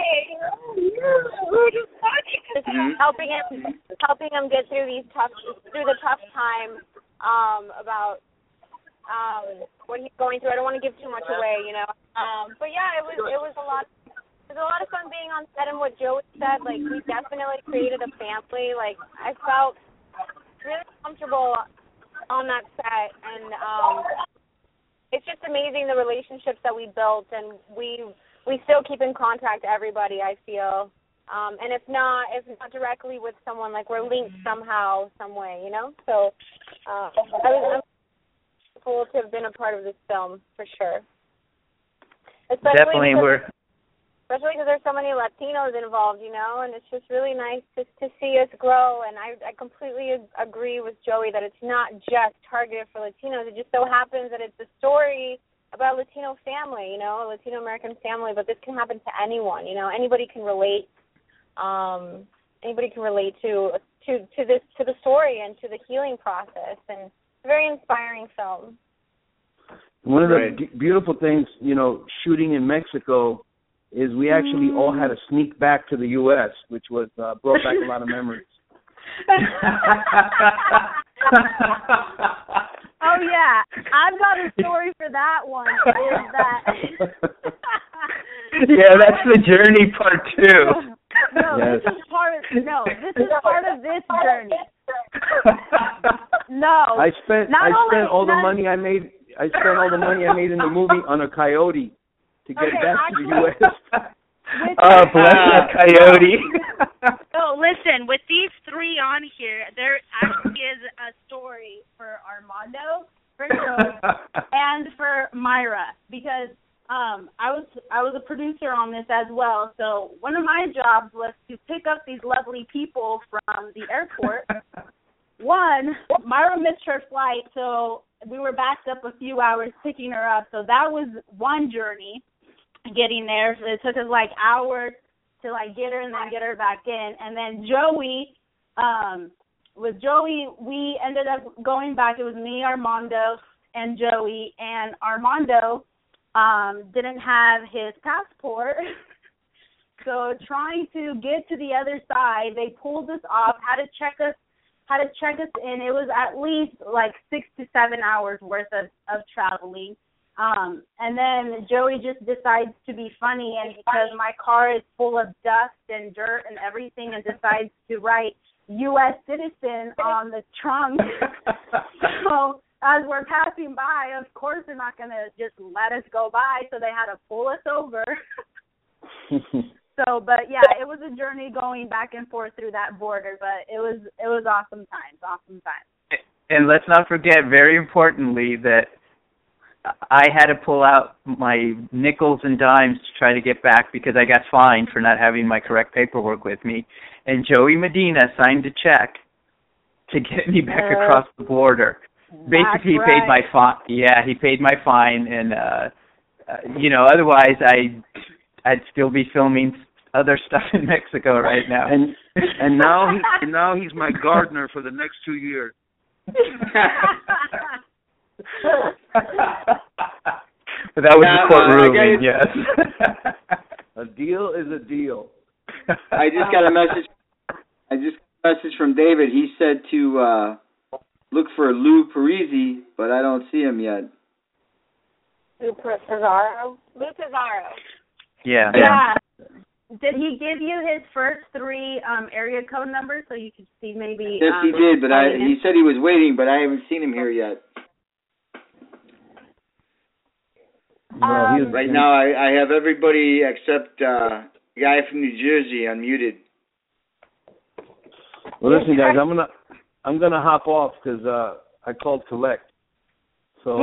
Just helping him, helping him get through these tough, through the tough time um, about um, what he's going through. I don't want to give too much away, you know. Um, but yeah, it was it was a lot. It was a lot of fun being on set, and what Joey said, like we definitely created a family. Like I felt really comfortable on that set, and um, it's just amazing the relationships that we built, and we we still keep in contact. Everybody, I feel, um, and if not, if not directly with someone, like we're linked somehow, some way, you know. So uh, I was I'm cool to have been a part of this film for sure. Especially
Definitely, we're.
Especially because there's so many Latinos involved, you know, and it's just really nice to to see us grow. And I I completely agree with Joey that it's not just targeted for Latinos. It just so happens that it's a story about a Latino family, you know, a Latino American family. But this can happen to anyone, you know. Anybody can relate. Um, anybody can relate to to to this to the story and to the healing process. And it's a very inspiring film.
One of the
Right.
b- beautiful things, you know, shooting in Mexico, is we actually all had to sneak back to the U S, which was uh, brought back a lot of memories.
Oh yeah, I've got a story for that one. Is that
Yeah, that's the journey part two.
No,
Yes.
this is part of no, this is part of this journey. No,
I spent
not
I
only-
spent all the
not-
money I made I spent all the money I made in the movie on a coyote to get
Okay,
back to the U S.
with-
Oh, bless that coyote.
So listen, with these three on here, there actually is a story for Armando, for Joey, and for Myra, because um, I was I was a producer on this as well. So one of my jobs was to pick up these lovely people from the airport. One, Myra missed her flight, so we were backed up a few hours picking her up. So that was one journey, getting there. So it took us like hours to like get her and then get her back in. And then Joey, um, with Joey, we ended up going back. It was me, Armando, and Joey. And Armando um, didn't have his passport. So trying to get to the other side, they pulled us off, had to check us, had to check us in. It was at least like six to seven hours worth of, of traveling. Um, and then Joey just decides to be funny, and because my car is full of dust and dirt and everything, and decides to write U S citizen on the trunk. So as we're passing by, of course they're not going to just let us go by, so they had to pull us over. So, but yeah, it was a journey going back and forth through that border, but it was it was awesome times, awesome times.
And let's not forget, very importantly, that I had to pull out my nickels and dimes to try to get back because I got fined for not having my correct paperwork with me. And Joey Medina signed a check to get me back
Uh,
across the border. Basically, he paid my
right.
fine. Yeah, he paid my fine, and uh, uh, you know, otherwise I, I'd still be filming other stuff in Mexico right now.
And and now he and now he's my gardener for the next two years.
But that was
Yeah,
the courtroom,
uh, I got
yes.
A deal is a deal.
I just got a message. I just got a message from David. He said to uh, look for Lou Parisi, but I don't see him yet.
Lou Pizarro. Lou Pizarro.
Yeah.
Yeah. Did he give you his first three um, area code numbers so you could see maybe?
Yes,
um,
he did, but I
finding
he
him?
said he was waiting, but I haven't seen him here yet.
Well, he was,
right now, I, I have everybody except uh, the guy from New Jersey unmuted.
Well, listen, guys, I'm gonna I'm gonna hop off because uh, I called collect. So,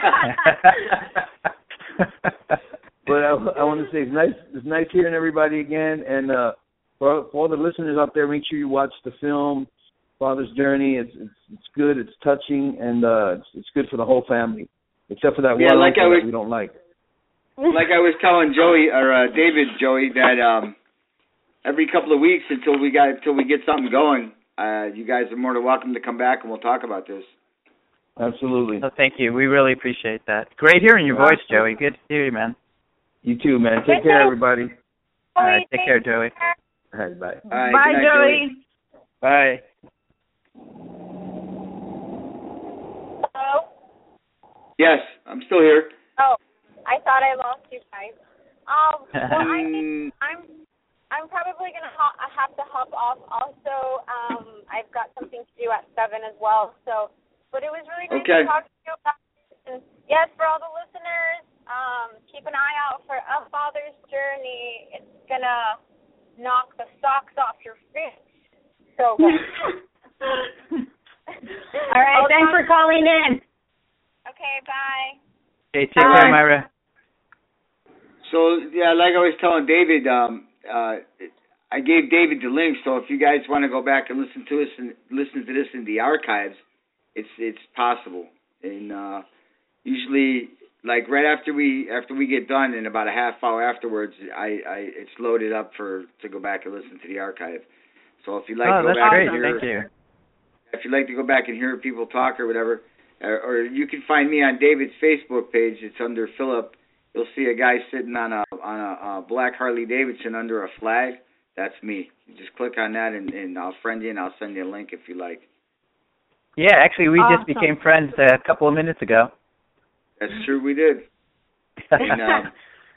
but I, I want to say it's nice it's nice hearing everybody again, and uh, for, for all the listeners out there, make sure you watch the film Father's Journey. It's it's, it's good, it's touching, and uh, it's, it's good for the whole family, except for that
Yeah,
one
like I
uncle
was-
that we don't like.
Like I was telling Joey or uh, David, Joey, that um, every couple of weeks until we got until we get something going, uh, you guys are more than welcome to come back and we'll talk about this.
Absolutely.
So thank you. We really appreciate that. Great hearing your voice, Joey. Good to hear you, man.
You too, man. Take care, everybody.
All right, take care, Joey.
All right, bye.
All right,
Bye,
good night,
Joey.
Bye.
Hello?
Yes, I'm still here.
Oh, I thought I lost you guys. Um, well, I think I'm I'm probably gonna ha- have to hop off. Also, um, I've got something to do at seven as well. So, but it was really nice
Okay.
to talk to you about this. And yes, for all the listeners, um, keep an eye out for A Father's Journey. It's gonna knock the socks off your feet. So.
All right, thanks for calling in.
Okay, bye.
Okay, take care, Myra.
So yeah, like I was telling David, um, uh, I gave David the link. So if you guys want to go back and listen to us and listen to this in the archives, it's it's possible. And uh, usually, like right after we after we get done, in about a half hour afterwards, I, I it's loaded up for to go back and listen to the archive. So if you'd like
Oh,
to go
that's
back
great.
and hear,
Thank you.
if you'd like to go back and hear people talk or whatever, or, or you can find me on David's Facebook page. It's under Philip. You'll see a guy sitting on a on a, a black Harley Davidson under a flag. That's me. You just click on that, and, and I'll friend you, and I'll send you a link if you like.
Yeah, actually, we just
Awesome.
became friends a couple of minutes ago.
That's true, we did. And um,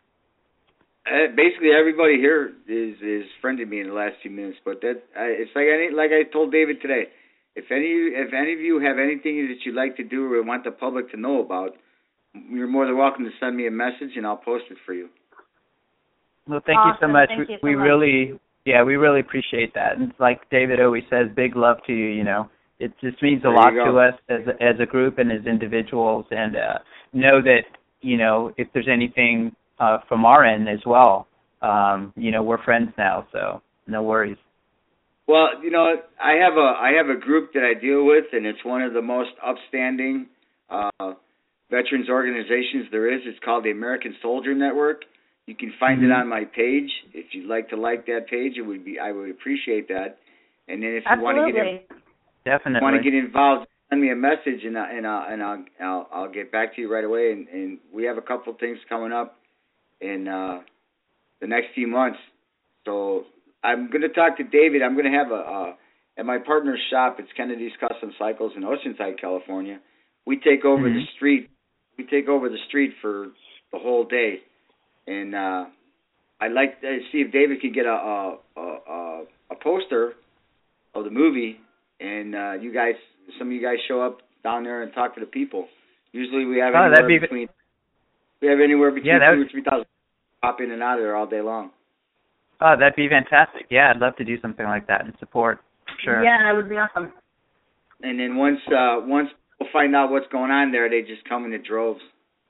uh, basically, everybody here is is friended me in the last few minutes. But that I, it's like I like I told David today. If any if any of you have anything that you'd like to do or want the public to know about, you're more than welcome to send me a message, and I'll post it for you.
Well, thank
Awesome.
you so much.
Thank
we
you so
we
much.
really, yeah, we really appreciate that. And it's like David always says, big love to you. You know, it just means a
There
lot
you go.
to us as a, as a group and as individuals. And uh, know that, you know, if there's anything uh, from our end as well, um, you know, we're friends now, so no worries.
Well, you know, I have a I have a group that I deal with, and it's one of the most upstanding uh, veterans organizations there is. It's called the American Soldier Network. You can find
Mm-hmm.
it on my page. If you'd like to like that page, it would be I would appreciate that. And then if you want to get in,
Definitely.
want to get involved, send me a message, and I, and I, and I'll, I'll I'll get back to you right away. And, and we have a couple of things coming up in uh, the next few months. So I'm going to talk to David. I'm going to have a uh, at my partner's shop. It's Kennedy's Custom Cycles in Oceanside, California. We take over
Mhm.
the street. We take over the street for the whole day, and uh, I'd like to see if David could get a a, a, a poster of the movie, and uh, you guys, some of you guys show up down there and talk to the people. Usually we have
Oh,
anywhere
that'd be-
between we have anywhere between
Yeah, that
two
would-
or three thousand pop in and out of there all day long.
Oh, that'd be fantastic. Yeah, I'd love to do something like that and support. Sure.
Yeah, that would be awesome.
And then once uh, once people find out what's going on there, they just come in the droves.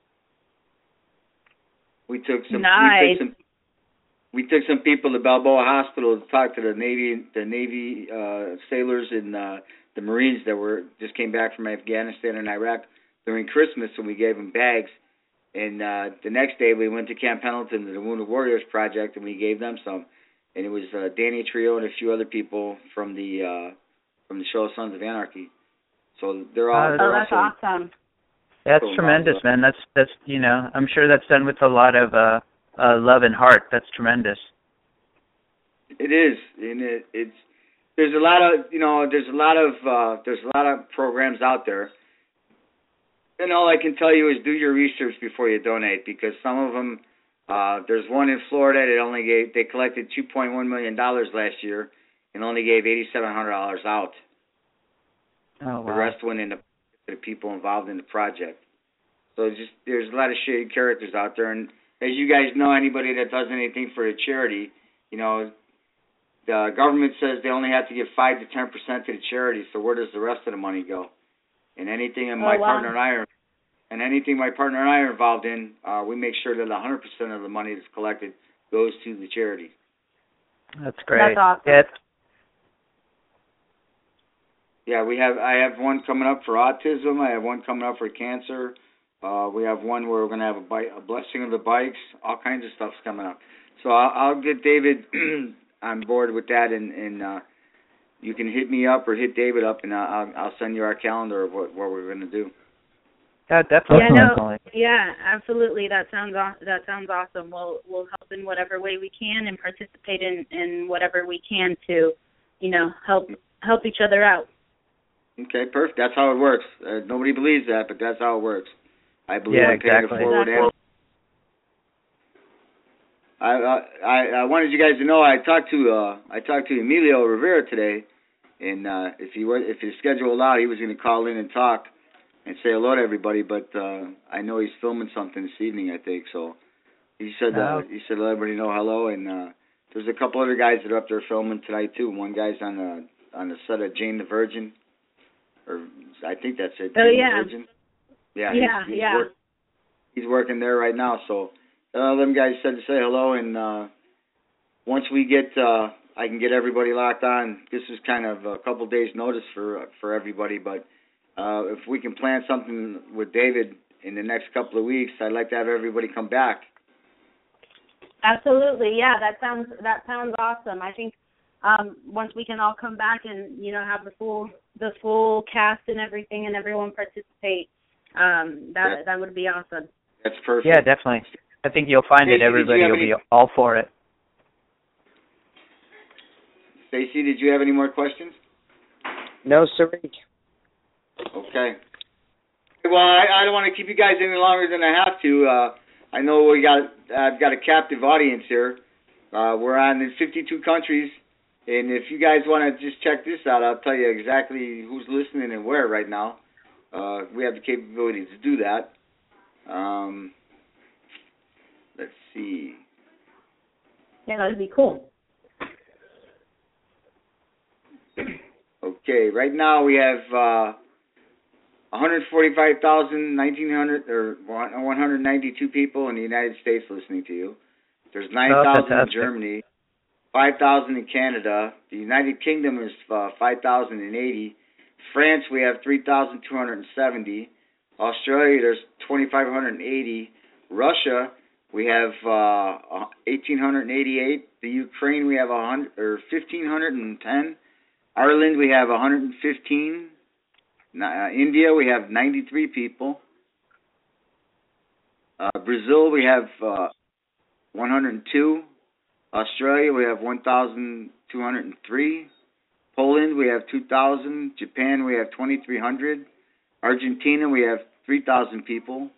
We took some.
Nice.
We took some, we took some people to Balboa Hospital to talk to the Navy, the Navy uh, sailors and uh, the Marines that were just came back from Afghanistan and Iraq during Christmas, and we gave them bags. And uh, the next day, we went to Camp Pendleton to the Wounded Warriors Project, and we gave them some. And it was uh, Danny Trio and a few other people from the uh, from the show Sons of Anarchy. So they're all.
Oh,
they're
Oh, that's
also,
awesome.
That's
So
tremendous,
awesome.
man. That's that's you know, I'm sure that's done with a lot of uh, uh love and heart. That's tremendous.
It is, and it, it's there's a lot of you know there's a lot of uh, there's a lot of programs out there, and all I can tell you is do your research before you donate, because some of them uh, there's one in Florida that only gave they collected two point one million dollars last year and only gave eighty-seven hundred dollars out.
Oh
The
wow.
rest went into the people involved in the project. So just there's a lot of shady characters out there, and as you guys know, anybody that does anything for a charity, you know, the government says they only have to give five to ten percent to the charity. So where does the rest of the money go? And anything that my
oh, wow.
partner and I are, and anything my partner and I are involved in, uh, we make sure that one hundred percent of the money that's collected goes to the charity.
That's great.
That's awesome.
Yeah,
Yeah, we have. I have one coming up for autism. I have one coming up for cancer. Uh, we have one where we're going to have a, bike, a blessing of the bikes. All kinds of stuff's coming up. So I'll, I'll get David on board with that, and, and uh, you can hit me up or hit David up, and I'll, I'll send you our calendar of what, what we're going to do.
Yeah, definitely.
Yeah, no, yeah, absolutely. That sounds aw- that sounds awesome. We'll we'll help in whatever way we can and participate in, in whatever we can to, you know, help help each other out.
Okay, perfect. That's how it works. Uh, nobody believes that, but that's how it works. I believe
yeah,
in paying
exactly.
it forward. And I, I I wanted you guys to know I talked to uh I talked to Emilio Rivera today, and uh, if he were if his schedule allowed, he was going to call in and talk and say hello to everybody. But uh, I know he's filming something this evening, I think. So he said uh, he said let everybody know hello, and uh, there's a couple other guys that are up there filming tonight too. One guy's on the on the set of Jane the Virgin, or I think that's it.
Oh
Jane
yeah.
the Virgin. Yeah,
yeah,
he's, he's,
yeah.
work, he's working there right now. So uh, them guys said to say hello, and uh, once we get, uh, I can get everybody locked on. This is kind of a couple days' notice for uh, for everybody, but uh, if we can plan something with David in the next couple of weeks, I'd like to have everybody come back.
Absolutely, yeah. That sounds that sounds awesome. I think um, once we can all come back and you know have the full the full cast and everything, and everyone participate. Um, that
yeah.
that would be awesome.
That's perfect.
Yeah, definitely. I think you'll find
Stacey,
that everybody will
any...
be all for it.
Stacey, did you have any more questions?
No, sir.
Okay. Well, I, I don't want to keep you guys any longer than I have to. Uh, I know we got I've got a captive audience here. Uh, we're on in fifty-two countries, and if you guys want to just check this out, I'll tell you exactly who's listening and where right now. Uh, we have the capability to do that. Um, let's see.
Yeah, that would be cool.
Okay, right now we have uh, one hundred forty-five thousand, nineteen hundred, or one hundred ninety-two people in the United States listening to you. There's nine thousand oh, in Germany, five thousand in Canada. The United Kingdom is uh, five thousand eighty. France, we have three thousand two hundred seventy. Australia, there's two thousand five hundred eighty. Russia, we have uh, one thousand eight hundred eighty-eight. The Ukraine, we have one hundred, or one thousand five hundred ten. Ireland, we have one hundred fifteen. Uh, India, we have ninety-three people. Uh, Brazil, we have uh, one hundred two. Australia, we have one thousand two hundred three. Poland, we have two thousand. Japan, we have twenty-three hundred. Argentina, we have three thousand people.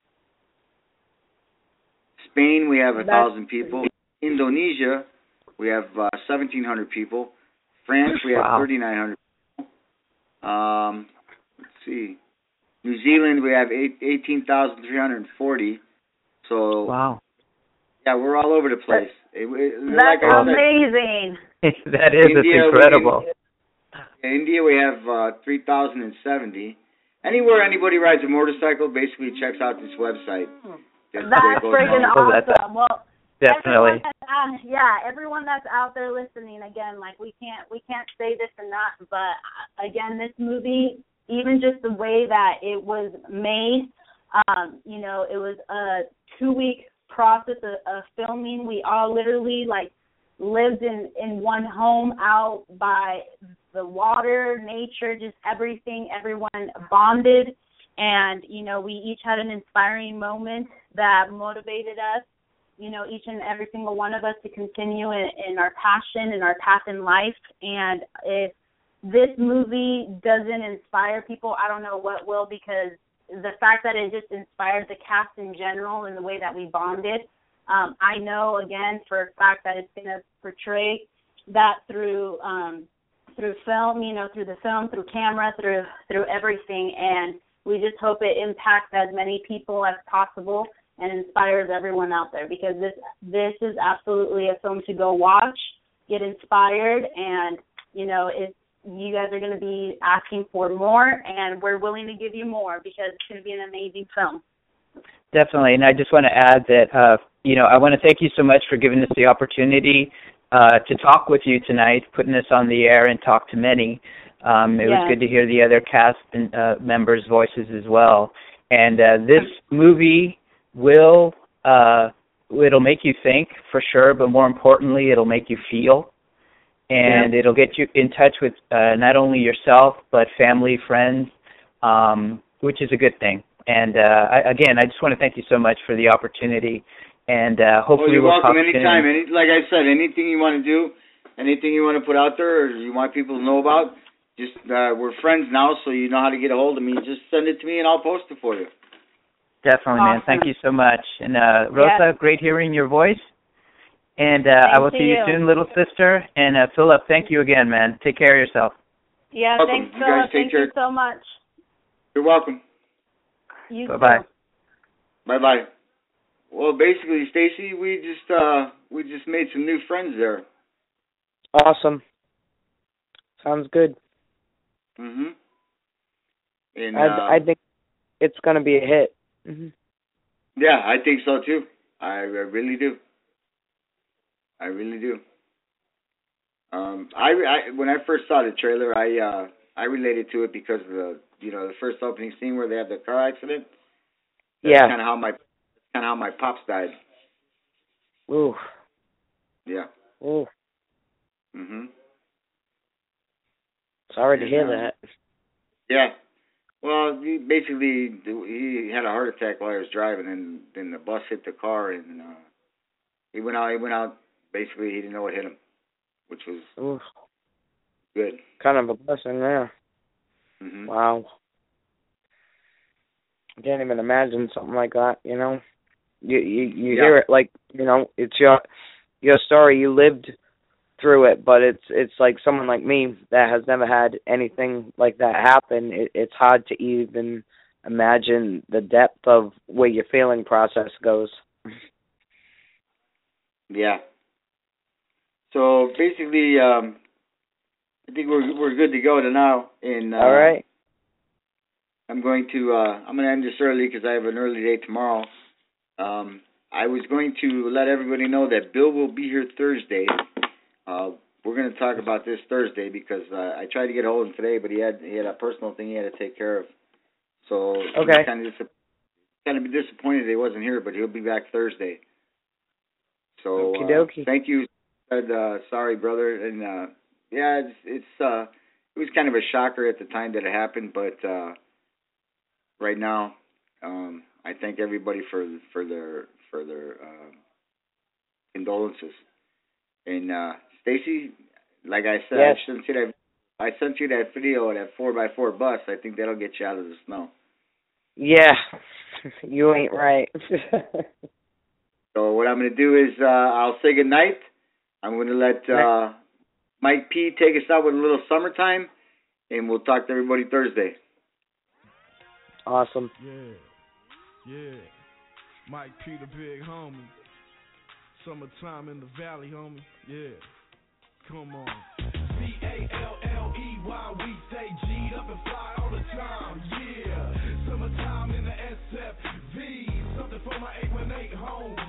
Spain, we have one thousand people. Indonesia, we have uh, seventeen hundred people. France, we have wow. thirty-nine hundred people. Um, let's see. New Zealand, we have eighteen thousand three hundred forty. So,
wow. Yeah,
we're all over the place. It, it,
That's
like
amazing.
That is,
India,
it's incredible.
We, in India, we have uh, three thousand seventy. Anywhere anybody rides a motorcycle basically checks out this website.
That's, that's freaking awesome. Well,
definitely.
Everyone uh, yeah, everyone that's out there listening, again, like we can't we can't say this enough, but again, this movie, even just the way that it was made, um, you know, it was a two-week process of, of filming. We all literally, like, lived in, in one home out by the water, nature, just everything. Everyone bonded, and, you know, we each had an inspiring moment that motivated us, you know, each and every single one of us to continue in, in our passion and our path in life. And if this movie doesn't inspire people, I don't know what will, because the fact that it just inspired the cast in general and the way that we bonded, um, I know, again, for a fact that it's going to portray that through um, through film, you know, through the film, through camera, through through everything. And we just hope it impacts as many people as possible and inspires everyone out there, because this this is absolutely a film to go watch, get inspired, and, you know, if you guys are going to be asking for more, and we're willing to give you more because it's going to be an amazing film.
Definitely, and I just want to add that, uh, you know, I want to thank you so much for giving us the opportunity uh, to talk with you tonight, putting us on the air and talk to many. Um, it
yes.
was good to hear the other cast and, uh, members' voices as well. And uh, this movie will, uh, it'll make you think for sure, but more importantly, it'll make you feel. And yeah. it'll get you in touch with uh, not only yourself, but family, friends, um, which is a good thing. And, uh, I, again, I just want to thank you so much for the opportunity. And uh, hopefully
well, you're
we'll
welcome
talk
anytime.
soon.
Any, like I said, anything you want to do, anything you want to put out there or you want people to know about, just uh, we're friends now, so you know how to get a hold of me. Just send it to me, and I'll post it for you.
Definitely,
awesome.
man. Thank you so much. And, uh, Rosa,
yeah.
great hearing your voice. And uh, I will see you.
you
soon, little sister. And, uh, Philip, thank you again, man. Take care of yourself.
Yeah,
welcome.
thanks,
you
Philip.
guys take
Thank
care.
you so much.
You're welcome.
You
Bye-bye.
too.
Bye-bye. Well, basically, Stacy, we just uh, we just made some new friends there.
Awesome. Sounds good.
Mhm. And
I,
uh,
I think it's going to be a hit. Mm-hmm.
Yeah, I think so too. I, I really do. I really do. Um, I, I when I first saw the trailer, I uh, I related to it because of the you know the first opening scene where they had the car accident. That's
Yeah.
kind of how my kind of how my pops died.
Ooh.
Yeah.
Ooh.
Mhm.
Sorry to
And,
hear
uh,
that.
Yeah. Well, he basically he had a heart attack while he was driving, and then the bus hit the car, and uh, he went out. He went out. Basically, he didn't know what hit him, which was
Ooh.
good.
Kind of a blessing there.
Mhm.
Wow. I can't even imagine something like that, you know. You you, you
Yeah.
hear it like, you know, it's your your story, you lived through it, but it's it's like someone like me that has never had anything like that happen. It, it's hard to even imagine the depth of where your feeling process goes.
Yeah. So basically, um, I think we're we're good to go to now. And uh,
All right.
I'm going to uh, I'm going to end this early because I have an early day tomorrow. Um, I was going to let everybody know that Bill will be here Thursday. Uh, we're going to talk about this Thursday because uh, I tried to get a hold of him today, but he had he had a personal thing he had to take care of. So
Okay.
I'm kind of dis- kind of disappointed he wasn't here, but he'll be back Thursday. So
Okie
uh,
dokie.
thank you. Said, uh, sorry, brother, and uh, yeah, it's, it's uh, it was kind of a shocker at the time that it happened, but uh, right now, um, I thank everybody for for their for their uh, condolences. And uh, Stacy, like I said,
Yes.
I sent you that I sent you that video of that four by four bus. I think that'll get you out of the snow.
Yeah. You ain't right.
So what I'm going to do is uh, I'll say good night. I'm going to let uh, Mike P take us out with a little summertime, and we'll talk to everybody Thursday.
Awesome.
Yeah, yeah. Mike P, the big homie. Summertime in the valley, homie. Yeah, come on. V A L L E Y, we stay G'd up and fly all the time. Yeah, summertime in the S F V. Something for my eight one eight home.